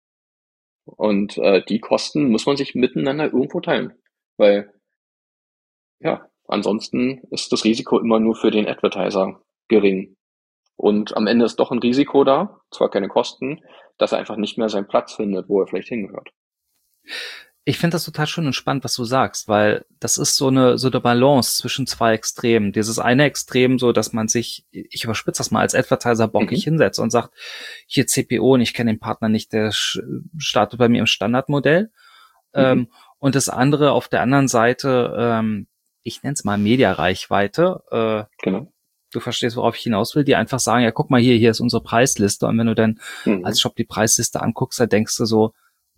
Und äh, die Kosten muss man sich miteinander irgendwo teilen. Weil, ja, ansonsten ist das Risiko immer nur für den Advertiser gering. Und am Ende ist doch ein Risiko da, zwar keine Kosten, dass er einfach nicht mehr seinen Platz findet, wo er vielleicht hingehört.
Ich finde das total schön und spannend, was du sagst, weil das ist so eine so eine Balance zwischen zwei Extremen. Dieses eine Extrem so, dass man sich, ich überspitze das mal, als Advertiser bockig
Mhm.
hinsetzt und sagt, hier C P O und ich kenne den Partner nicht, der startet bei mir im Standardmodell.
Mhm.
Ähm, und das andere auf der anderen Seite, ähm, ich nenne es mal Mediareichweite, äh,
Genau.
du verstehst, worauf ich hinaus will, die einfach sagen, ja, guck mal hier, hier ist unsere Preisliste. Und wenn du dann als
Mhm.
Shop die Preisliste anguckst, da denkst du so,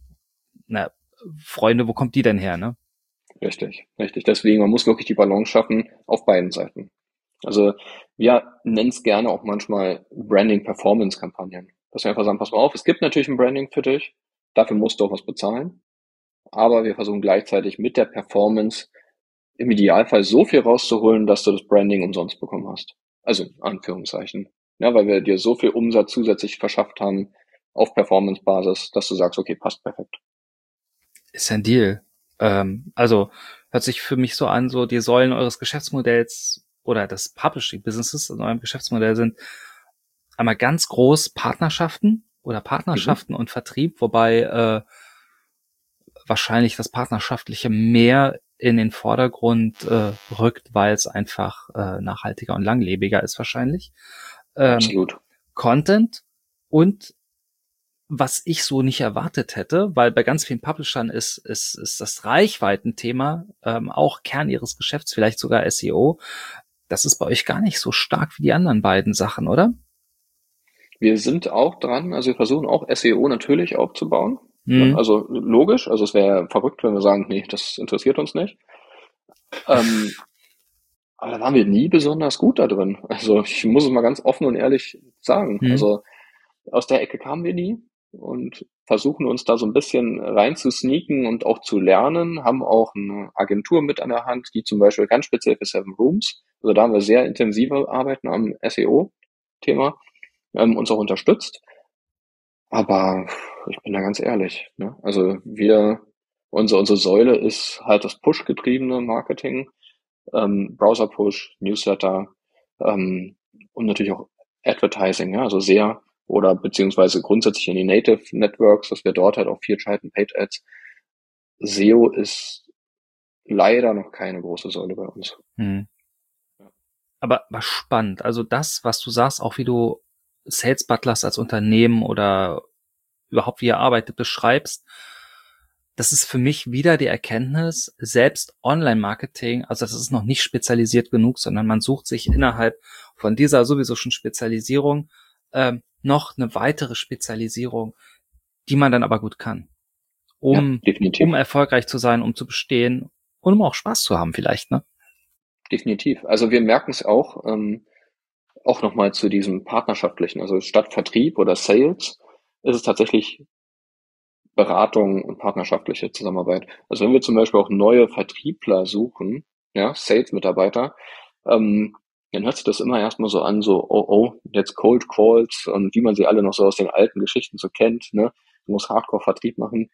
na, Freunde, wo kommt die denn her, ne?
Richtig, richtig. Deswegen, man muss wirklich die Balance schaffen auf beiden Seiten. Also wir nennen es gerne auch manchmal Branding-Performance-Kampagnen. Dass wir einfach sagen, pass mal auf, es gibt natürlich ein Branding für dich, dafür musst du auch was bezahlen, aber wir versuchen gleichzeitig mit der Performance im Idealfall so viel rauszuholen, dass du das Branding umsonst bekommen hast. Also in Anführungszeichen. Ja, weil wir dir so viel Umsatz zusätzlich verschafft haben auf Performance-Basis, dass du sagst, okay, passt perfekt.
Ist ja ein Deal. Ähm, also hört sich für mich so an, so die Säulen eures Geschäftsmodells oder des Publishing-Businesses in eurem Geschäftsmodell sind einmal ganz groß Partnerschaften oder
Mhm.
Partnerschaften und Vertrieb, wobei äh, wahrscheinlich das Partnerschaftliche mehr in den Vordergrund äh, rückt, weil es einfach äh, nachhaltiger und langlebiger ist wahrscheinlich. Ähm,
Absolut.
Content und was ich so nicht erwartet hätte, weil bei ganz vielen Publishern ist, ist, ist das Reichweitenthema ähm, auch Kern ihres Geschäfts, vielleicht sogar S E O. Das ist bei euch gar nicht so stark wie die anderen beiden Sachen, oder?
Wir sind auch dran, also wir versuchen auch S E O natürlich aufzubauen. Ne?
Hm.
Also logisch, also es wäre verrückt, wenn wir sagen, nee, das interessiert uns nicht. Ähm, aber da waren wir nie besonders gut da drin. Also ich muss es mal ganz offen und ehrlich sagen.
Hm.
Also aus der Ecke kamen wir nie und versuchen uns da so ein bisschen rein zu sneaken und auch zu lernen, haben auch eine Agentur mit an der Hand, die zum Beispiel ganz speziell für Seven Rooms, also da haben wir sehr intensive Arbeiten am S E O-Thema, ähm, uns auch unterstützt. Aber ich bin da ganz ehrlich, ne? Also wir, unsere, unsere Säule ist halt das Push-getriebene Marketing, ähm, Browser-Push, Newsletter, ähm, und natürlich auch Advertising, ja, also sehr oder beziehungsweise grundsätzlich in die Native Networks, dass wir dort halt auch viel schalten, Paid Ads. S E O ist leider noch keine große Säule bei uns.
Hm. Aber was spannend. Also das, was du sagst, auch wie du Sales Butlers als Unternehmen oder überhaupt wie ihr arbeitet beschreibst, das ist für mich wieder die Erkenntnis, selbst Online-Marketing, also das ist noch nicht spezialisiert genug, sondern man sucht sich innerhalb von dieser sowieso schon Spezialisierung ähm, noch eine weitere Spezialisierung, die man dann aber gut kann,
Ja,
um
definitiv.
um erfolgreich zu sein, um zu bestehen und um auch Spaß zu haben vielleicht, ne?
Definitiv. Also wir merken es auch, ähm, auch nochmal zu diesem partnerschaftlichen, also statt Vertrieb oder Sales ist es tatsächlich Beratung und partnerschaftliche Zusammenarbeit. Also wenn wir zum Beispiel auch neue Vertriebler suchen, ja, Sales-Mitarbeiter, ähm, dann hört sich das immer erstmal so an, so, oh, oh, jetzt Cold Calls und wie man sie alle noch so aus den alten Geschichten so kennt, ne? Du musst Hardcore-Vertrieb machen.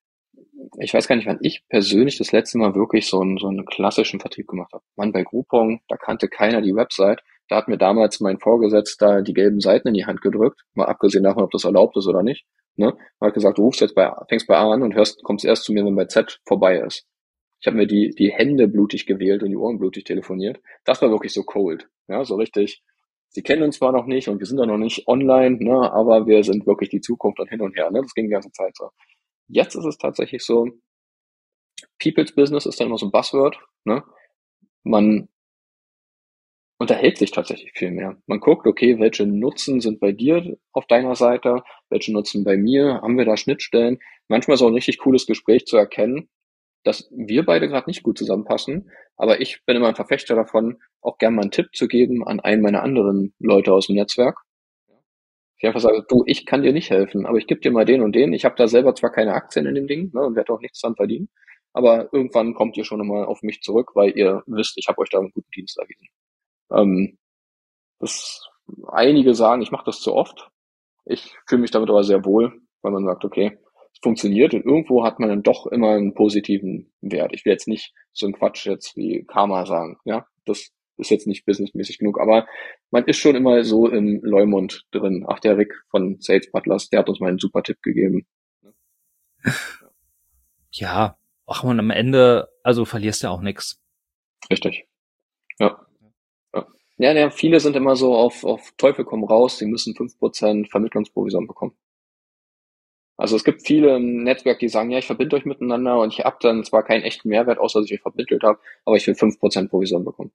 Ich weiß gar nicht, wann ich persönlich das letzte Mal wirklich so einen, so einen klassischen Vertrieb gemacht habe. Mann, bei Groupon, da kannte keiner die Website. Da hat mir damals mein Vorgesetzter die gelben Seiten in die Hand gedrückt, mal abgesehen davon, ob das erlaubt ist oder nicht. Ne? Er hat gesagt, du rufst jetzt bei, fängst bei A an und hörst, kommst erst zu mir, wenn bei Z vorbei ist. Ich habe mir die, die Hände blutig gewählt und die Ohren blutig telefoniert. Das war wirklich so cold. Ja, so richtig. Sie kennen uns zwar noch nicht und wir sind auch noch nicht online, ne, aber wir sind wirklich die Zukunft und hin und her. Ne? Das ging die ganze Zeit so. Jetzt ist es tatsächlich so, People's Business ist dann immer so ein Buzzword. Ne? Man unterhält sich tatsächlich viel mehr. Man guckt, okay, welche Nutzen sind bei dir auf deiner Seite, welche Nutzen bei mir, haben wir da Schnittstellen? Manchmal ist auch ein richtig cooles Gespräch zu erkennen, dass wir beide gerade nicht gut zusammenpassen, aber ich bin immer ein Verfechter davon, auch gerne mal einen Tipp zu geben an einen meiner anderen Leute aus dem Netzwerk. Ich einfach sage, du, ich kann dir nicht helfen, aber ich gebe dir mal den und den. Ich habe da selber zwar keine Aktien in dem Ding, ne, und werde auch nichts dran verdienen, aber irgendwann kommt ihr schon einmal auf mich zurück, weil ihr wisst, ich habe euch da einen guten Dienst erwiesen. Ähm, das, einige sagen, ich mache das zu oft. Ich fühle mich damit aber sehr wohl, weil man sagt, okay, es funktioniert und irgendwo hat man dann doch immer einen positiven Wert. Ich will jetzt nicht so einen Quatsch jetzt wie Karma sagen, ja, das ist jetzt nicht businessmäßig genug, aber man ist schon immer so im Leumund drin. Ach, der Rick von Sales Butlers, der hat uns mal einen super Tipp gegeben.
Ja, ach, und am Ende, also verlierst du auch nichts.
Richtig. Ja. Ja. Ja, ja, viele sind immer so auf, auf Teufel komm raus, sie müssen fünf Prozent Vermittlungsprovision bekommen. Also es gibt viele im Netzwerk, die sagen, ja, ich verbinde euch miteinander und ich habe dann zwar keinen echten Mehrwert, außer dass ich euch vermittelt habe, aber ich will fünf Prozent Provision bekommen.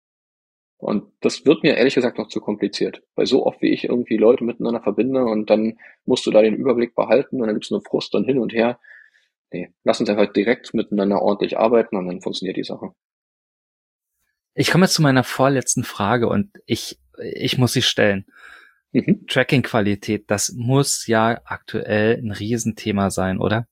Und das wird mir ehrlich gesagt noch zu kompliziert. Weil so oft wie ich irgendwie Leute miteinander verbinde und dann musst du da den Überblick behalten und dann gibt's nur Frust und hin und her. Nee, lass uns einfach direkt miteinander ordentlich arbeiten und dann funktioniert die Sache.
Ich komme jetzt zu meiner vorletzten Frage und ich, ich muss sie stellen. Mhm. Tracking-Qualität, das muss ja aktuell ein Riesenthema sein, oder?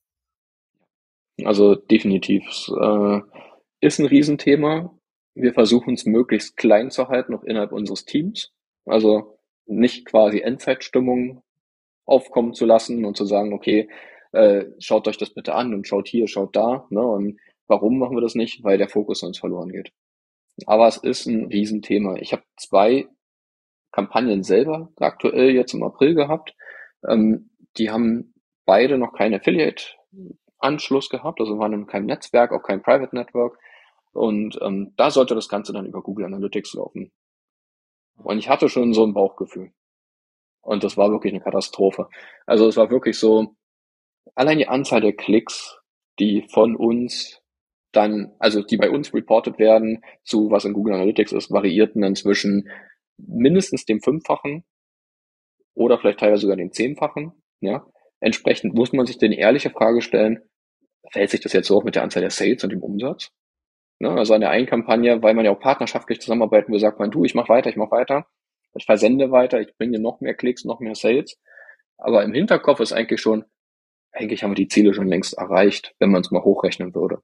Also definitiv. Es, äh, ist ein Riesenthema. Wir versuchen es möglichst klein zu halten, auch innerhalb unseres Teams. Also nicht quasi Endzeitstimmung aufkommen zu lassen und zu sagen, okay, äh, schaut euch das bitte an und schaut hier, schaut da. Ne? Und warum machen wir das nicht? Weil der Fokus sonst verloren geht. Aber es ist ein Riesenthema. Ich habe zwei Kampagnen selber aktuell jetzt im April gehabt. Ähm, die haben beide noch keinen Affiliate-Anschluss gehabt, also waren in keinem Netzwerk, auch kein Private Network. Und ähm, da sollte das Ganze dann über Google Analytics laufen. Und ich hatte schon so ein Bauchgefühl. Und das war wirklich eine Katastrophe. Also es war wirklich so, allein die Anzahl der Klicks, die von uns dann, also die bei uns reported werden, zu was in Google Analytics ist, variierten dann zwischen mindestens dem Fünffachen oder vielleicht teilweise sogar dem Zehnfachen. Ja? Entsprechend muss man sich denn die ehrliche Frage stellen, verhält sich das jetzt so auch mit der Anzahl der Sales und dem Umsatz? Ne? Also an der einen Kampagne, weil man ja auch partnerschaftlich zusammenarbeiten will, sagt man, du, ich mach weiter, ich mach weiter, ich versende weiter, ich bringe noch mehr Klicks, noch mehr Sales. Aber im Hinterkopf ist eigentlich schon, eigentlich haben wir die Ziele schon längst erreicht, wenn man es mal hochrechnen würde.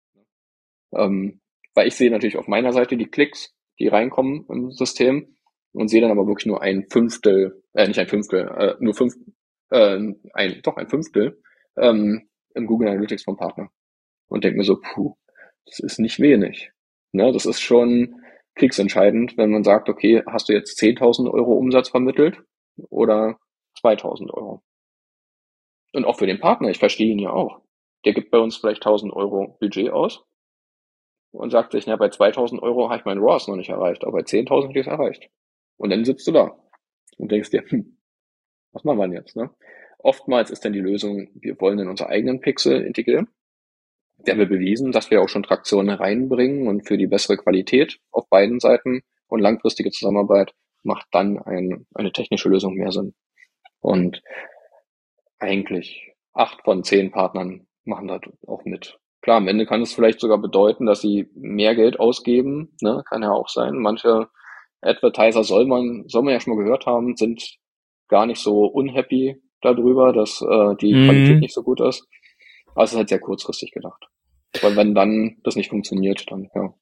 Ähm, weil ich sehe natürlich auf meiner Seite die Klicks, die reinkommen im System und sehe dann aber wirklich nur ein Fünftel, äh, nicht ein Fünftel, äh, nur fünf, äh, ein, doch ein Fünftel ähm, im Google Analytics vom Partner. Und denke mir so, puh, das ist nicht wenig. Ne, das ist schon kriegsentscheidend, wenn man sagt, okay, hast du jetzt zehntausend Euro Umsatz vermittelt oder zweitausend Euro? Und auch für den Partner, ich verstehe ihn ja auch. Der gibt bei uns vielleicht tausend Euro Budget aus und sagt sich, na, bei zweitausend Euro habe ich meinen R O A S noch nicht erreicht, aber bei zehntausend habe ich es erreicht. Und dann sitzt du da und denkst dir, hm, was machen wir denn jetzt, ne? oftmals ist dann die Lösung, wir wollen in unsere eigenen Pixel integrieren. Wir haben ja bewiesen, dass wir auch schon Traktion reinbringen und für die bessere Qualität auf beiden Seiten und langfristige Zusammenarbeit macht dann ein, eine technische Lösung mehr Sinn. Und eigentlich acht von zehn Partnern machen das auch mit. Klar, am Ende kann es vielleicht sogar bedeuten, dass sie mehr Geld ausgeben, ne? Kann ja auch sein. Manche Advertiser soll man, soll man ja schon mal gehört haben, sind gar nicht so unhappy darüber, dass äh, die
Mhm.
Qualität nicht so gut ist. Aber es ist halt sehr kurzfristig gedacht. Weil wenn dann das nicht funktioniert, dann, ja,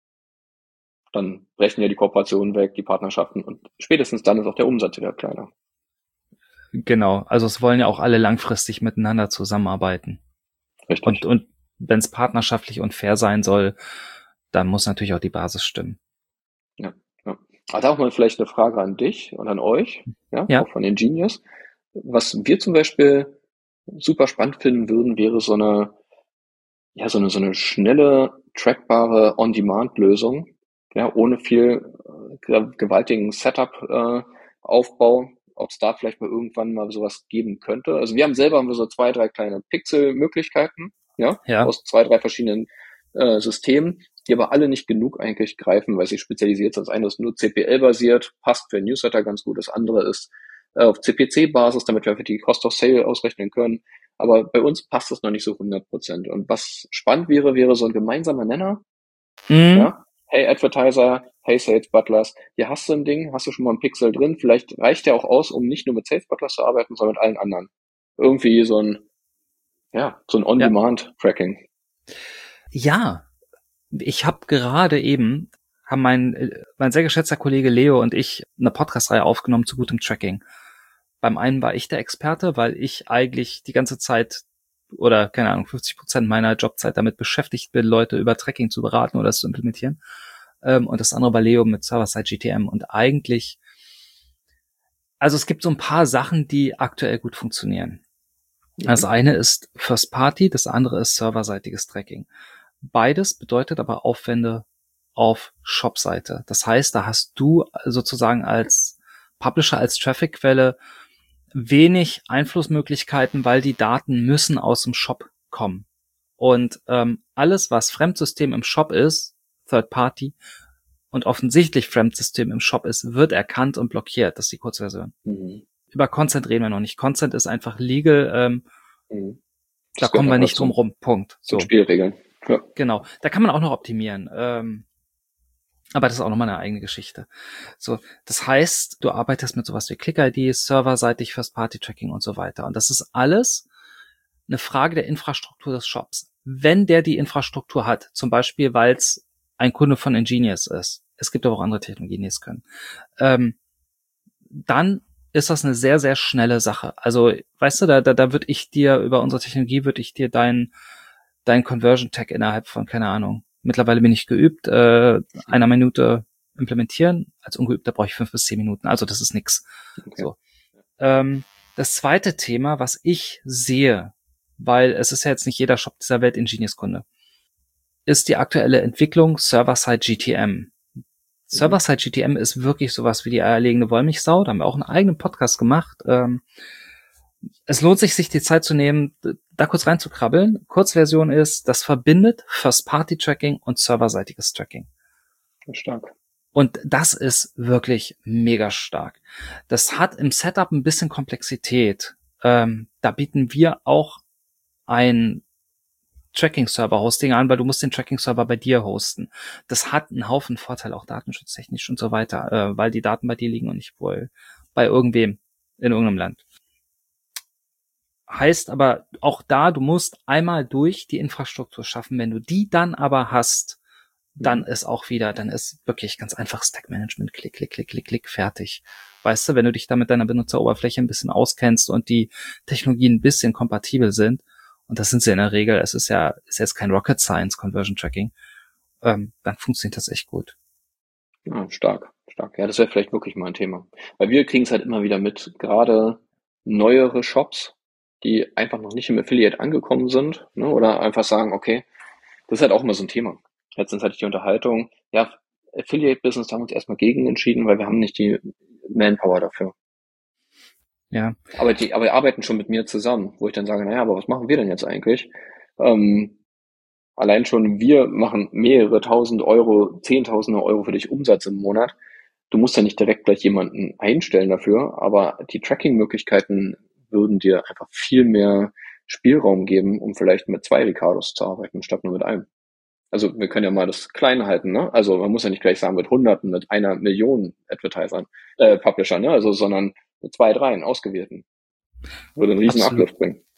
dann brechen ja die Kooperationen weg, die Partnerschaften und spätestens dann ist auch der Umsatz wieder kleiner.
Genau, also es wollen ja auch alle langfristig miteinander zusammenarbeiten.
Richtig.
Und, und wenn es partnerschaftlich und fair sein soll, dann muss natürlich auch die Basis stimmen.
Ja, ja. Aber da auch mal vielleicht eine Frage an dich und an euch, ja,
Ja.
auch von Ingenious. Was wir zum Beispiel super spannend finden würden, wäre so eine, ja, so eine, so eine schnelle, trackbare On-Demand-Lösung, ja, ohne viel äh, gewaltigen Setup-Aufbau, äh, ob es da vielleicht mal irgendwann mal sowas geben könnte. Also wir haben selber haben wir so zwei, drei kleine Pixel-Möglichkeiten, ja,
Ja.
aus zwei, drei verschiedenen äh, Systemen, die aber alle nicht genug eigentlich greifen, weil sie spezialisiert sind. Das eine ist nur C P L-basiert, passt für Newsletter ganz gut. Das andere ist äh, auf C P C-Basis, damit wir einfach die Cost of Sale ausrechnen können. Aber bei uns passt das noch nicht so hundert Prozent. Und was spannend wäre, wäre so ein gemeinsamer Nenner.
Mhm.
Ja? Hey Advertiser, hey Sales Butlers, hier hast du ein Ding, hast du schon mal ein Pixel drin. Vielleicht reicht der auch aus, um nicht nur mit Sales Butlers zu arbeiten, sondern mit allen anderen. Irgendwie so ein, ja, so ein On-Demand-Tracking.
Ja, ich habe gerade eben, haben mein, mein sehr geschätzter Kollege Leo und ich eine Podcast-Reihe aufgenommen zu gutem Tracking. Beim einen war ich der Experte, weil ich eigentlich die ganze Zeit oder, keine Ahnung, fünfzig Prozent meiner Jobzeit damit beschäftigt bin, Leute über Tracking zu beraten oder es zu implementieren. Und das andere war Leo mit Server-Side G T M. Und eigentlich, also es gibt so ein paar Sachen, die aktuell gut funktionieren. Das eine ist First Party, das andere ist serverseitiges Tracking. Beides bedeutet aber Aufwände auf Shop-Seite. Das heißt, da hast du sozusagen als Publisher, als Traffic-Quelle wenig Einflussmöglichkeiten, weil die Daten müssen aus dem Shop kommen. Und ähm, alles, was Fremdsystem im Shop ist, Third Party, und offensichtlich Fremdsystem im Shop ist, wird erkannt und blockiert. Das ist die Kurzversion. Mhm. Über Consent reden wir noch nicht. Consent ist einfach legal. Ähm, mhm. Da kommen wir nicht drum rum. Punkt.
So Spielregeln. Ja.
Genau. Da kann man auch noch optimieren. Ähm, aber das ist auch nochmal eine eigene Geschichte. So, das heißt, du arbeitest mit sowas wie Click-I D, serverseitig First-Party-Tracking und so weiter. Und das ist alles eine Frage der Infrastruktur des Shops. Wenn der die Infrastruktur hat, zum Beispiel, weil es ein Kunde von Ingenious ist, es gibt aber auch andere Technologien, die es können, ähm, dann ist das eine sehr, sehr schnelle Sache. Also, weißt du, da, da, da würde ich dir, über unsere Technologie würde ich dir dein, dein Conversion-Tag innerhalb von, keine Ahnung, mittlerweile bin ich geübt, äh, einer Minute implementieren. Als Ungeübter brauche ich fünf bis zehn Minuten. Also das ist nix. Okay. So. Ähm, das zweite Thema, was ich sehe, weil es ist ja jetzt nicht jeder Shop dieser Welt Ingenious-Kunde, ist die aktuelle Entwicklung Server-Side G T M. Mhm. Server-Side G T M ist wirklich sowas wie die eierlegende Wollmilchsau. Da haben wir auch einen eigenen Podcast gemacht. Ähm, Es lohnt sich, sich die Zeit zu nehmen, da kurz reinzukrabbeln. Kurzversion ist, das verbindet First-Party-Tracking und serverseitiges Tracking.
Stark.
Und das ist wirklich mega stark. Das hat im Setup ein bisschen Komplexität. Ähm, da bieten wir auch ein Tracking-Server-Hosting an, weil du musst den Tracking-Server bei dir hosten. Das hat einen Haufen Vorteile, auch datenschutztechnisch und so weiter, äh, weil die Daten bei dir liegen und nicht wohl bei irgendwem in irgendeinem Land. Heißt aber auch da, du musst einmal durch die Infrastruktur schaffen. Wenn du die dann aber hast, dann ist auch wieder, dann ist wirklich ganz einfach Stack-Management, klick, klick, klick, klick, klick, fertig. Weißt du, wenn du dich da mit deiner Benutzeroberfläche ein bisschen auskennst und die Technologien ein bisschen kompatibel sind, und das sind sie in der Regel, es ist ja, ist jetzt kein Rocket Science Conversion Tracking, ähm, dann funktioniert das echt gut.
Ja, stark, stark. Ja, das wäre vielleicht wirklich mal ein Thema. Weil wir kriegen es halt immer wieder mit, gerade neuere Shops, die einfach noch nicht im Affiliate angekommen sind, ne, oder einfach sagen, okay, das ist halt auch immer so ein Thema. Letztens hatte ich die Unterhaltung, ja, Affiliate-Business, da haben wir uns erstmal gegen entschieden, weil wir haben nicht die Manpower dafür.
Ja.
Aber die, aber die arbeiten schon mit mir zusammen, wo ich dann sage, naja, aber was machen wir denn jetzt eigentlich? Ähm, allein schon wir machen mehrere tausend Euro, zehntausende Euro für dich Umsatz im Monat. Du musst ja nicht direkt gleich jemanden einstellen dafür, aber die Tracking-Möglichkeiten würden dir einfach viel mehr Spielraum geben, um vielleicht mit zwei Ricardos zu arbeiten, statt nur mit einem. Also wir können ja mal das klein halten, ne? Also man muss ja nicht gleich sagen mit Hunderten, mit einer Million Advertisern, äh, Publisher, ne? Also sondern mit zwei, dreien ausgewählten. Würde einen riesen
Absolut.
Uplift bringen.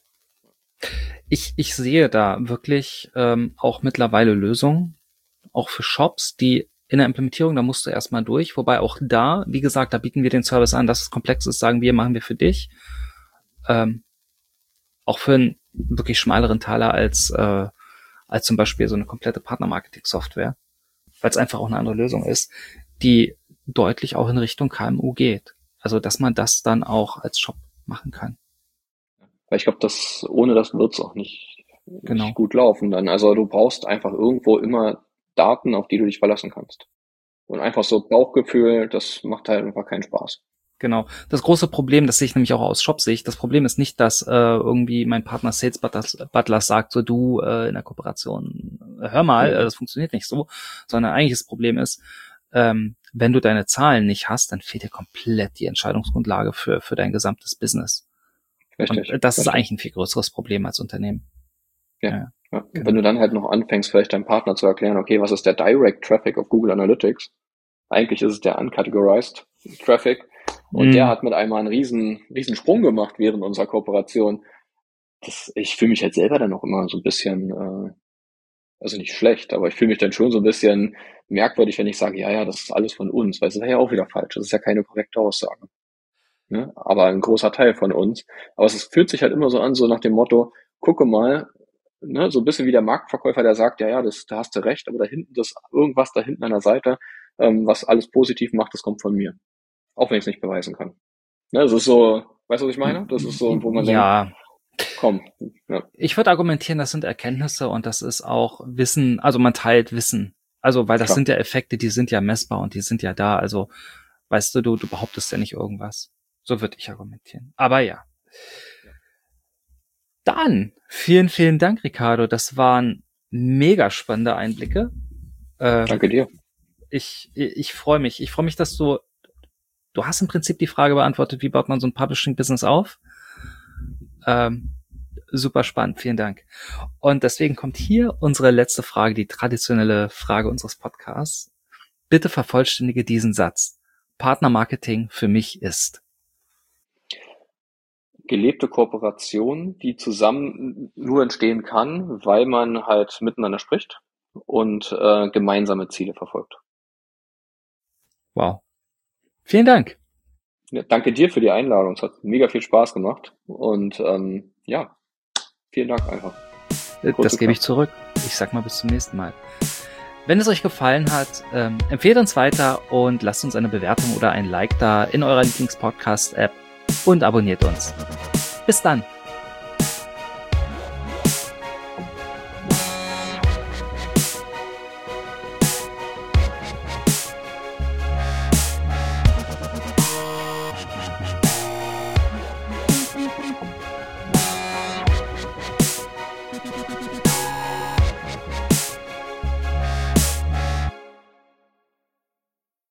Ich, ich sehe da wirklich ähm, auch mittlerweile Lösungen, auch für Shops, die in der Implementierung, da musst du erstmal durch, wobei auch da, wie gesagt, da bieten wir den Service an, dass es komplex ist, sagen wir, machen wir für dich. Ähm, auch für einen wirklich schmaleren Taler als äh, als zum Beispiel so eine komplette Partner-Marketing-Software, weil es einfach auch eine andere Lösung ist, die deutlich auch in Richtung K M U geht. Also, dass man das dann auch als Shop machen kann.
Weil ich glaube, dass ohne das wird's auch nicht,
Genau.
nicht gut laufen dann. Also du brauchst einfach irgendwo immer Daten, auf die du dich verlassen kannst. Und einfach so Bauchgefühl, das macht halt einfach keinen Spaß.
Genau. Das große Problem, das sehe ich nämlich auch aus Shop-Sicht, das Problem ist nicht, dass äh, irgendwie mein Partner Sales Butler sagt, so du äh, in der Kooperation, hör mal, äh, das funktioniert nicht so, sondern eigentlich das Problem ist, ähm, wenn du deine Zahlen nicht hast, dann fehlt dir komplett die Entscheidungsgrundlage für für dein gesamtes Business.
Richtig.
Und das
richtig.
ist eigentlich ein viel größeres Problem als Unternehmen.
Ja.
Ja,
ja.
genau.
Wenn du dann halt noch anfängst, vielleicht deinem Partner zu erklären, okay, was ist der Direct Traffic auf Google Analytics? Eigentlich ist es der Uncategorized Traffic. Und
Mm.
der hat mit einmal einen riesen, riesen Sprung gemacht während unserer Kooperation. Das, ich fühle mich halt selber dann auch immer so ein bisschen, äh, also nicht schlecht, aber ich fühle mich dann schon so ein bisschen merkwürdig, wenn ich sage, ja, ja, das ist alles von uns, weil es ist ja auch wieder falsch. Das ist ja keine korrekte Aussage. Ne? Aber ein großer Teil von uns. Aber es fühlt sich halt immer so an, so nach dem Motto, gucke mal, ne, so ein bisschen wie der Marktverkäufer, der sagt, ja, ja, das, da hast du recht, aber da hinten, das irgendwas da hinten an der Seite, ähm, was alles positiv macht, das kommt von mir. Auch wenn ich es nicht beweisen kann. Ne, das ist so, weißt du, was ich meine? Das ist so, wo man
ja.
denkt, komm. Ja.
Ich würde argumentieren, das sind Erkenntnisse und das ist auch Wissen, also man teilt Wissen. Also, weil das
Klar.
sind ja Effekte, die sind ja messbar und die sind ja da. Also, weißt du, du, du behauptest ja nicht irgendwas. So würde ich argumentieren. Aber ja. Dann, vielen, vielen Dank, Ricardo. Das waren mega spannende Einblicke. Äh,
Danke dir.
Ich, ich, ich freue mich. Ich freue mich, dass du, du hast im Prinzip die Frage beantwortet, wie baut man so ein Publishing-Business auf? Ähm, super spannend. Vielen Dank. Und deswegen kommt hier unsere letzte Frage, die traditionelle Frage unseres Podcasts. Bitte vervollständige diesen Satz. Partnermarketing für mich ist
gelebte Kooperation, die zusammen nur entstehen kann, weil man halt miteinander spricht und äh, gemeinsame Ziele verfolgt.
Wow. Vielen Dank.
Ja, danke dir für die Einladung. Es hat mega viel Spaß gemacht. Und ähm, ja, vielen Dank einfach.
Kurze das gebe ich zurück. Ich sag mal bis zum nächsten Mal. Wenn es euch gefallen hat, ähm, empfehlt uns weiter und lasst uns eine Bewertung oder ein Like da in eurer Lieblings-Podcast-App und abonniert uns. Bis dann.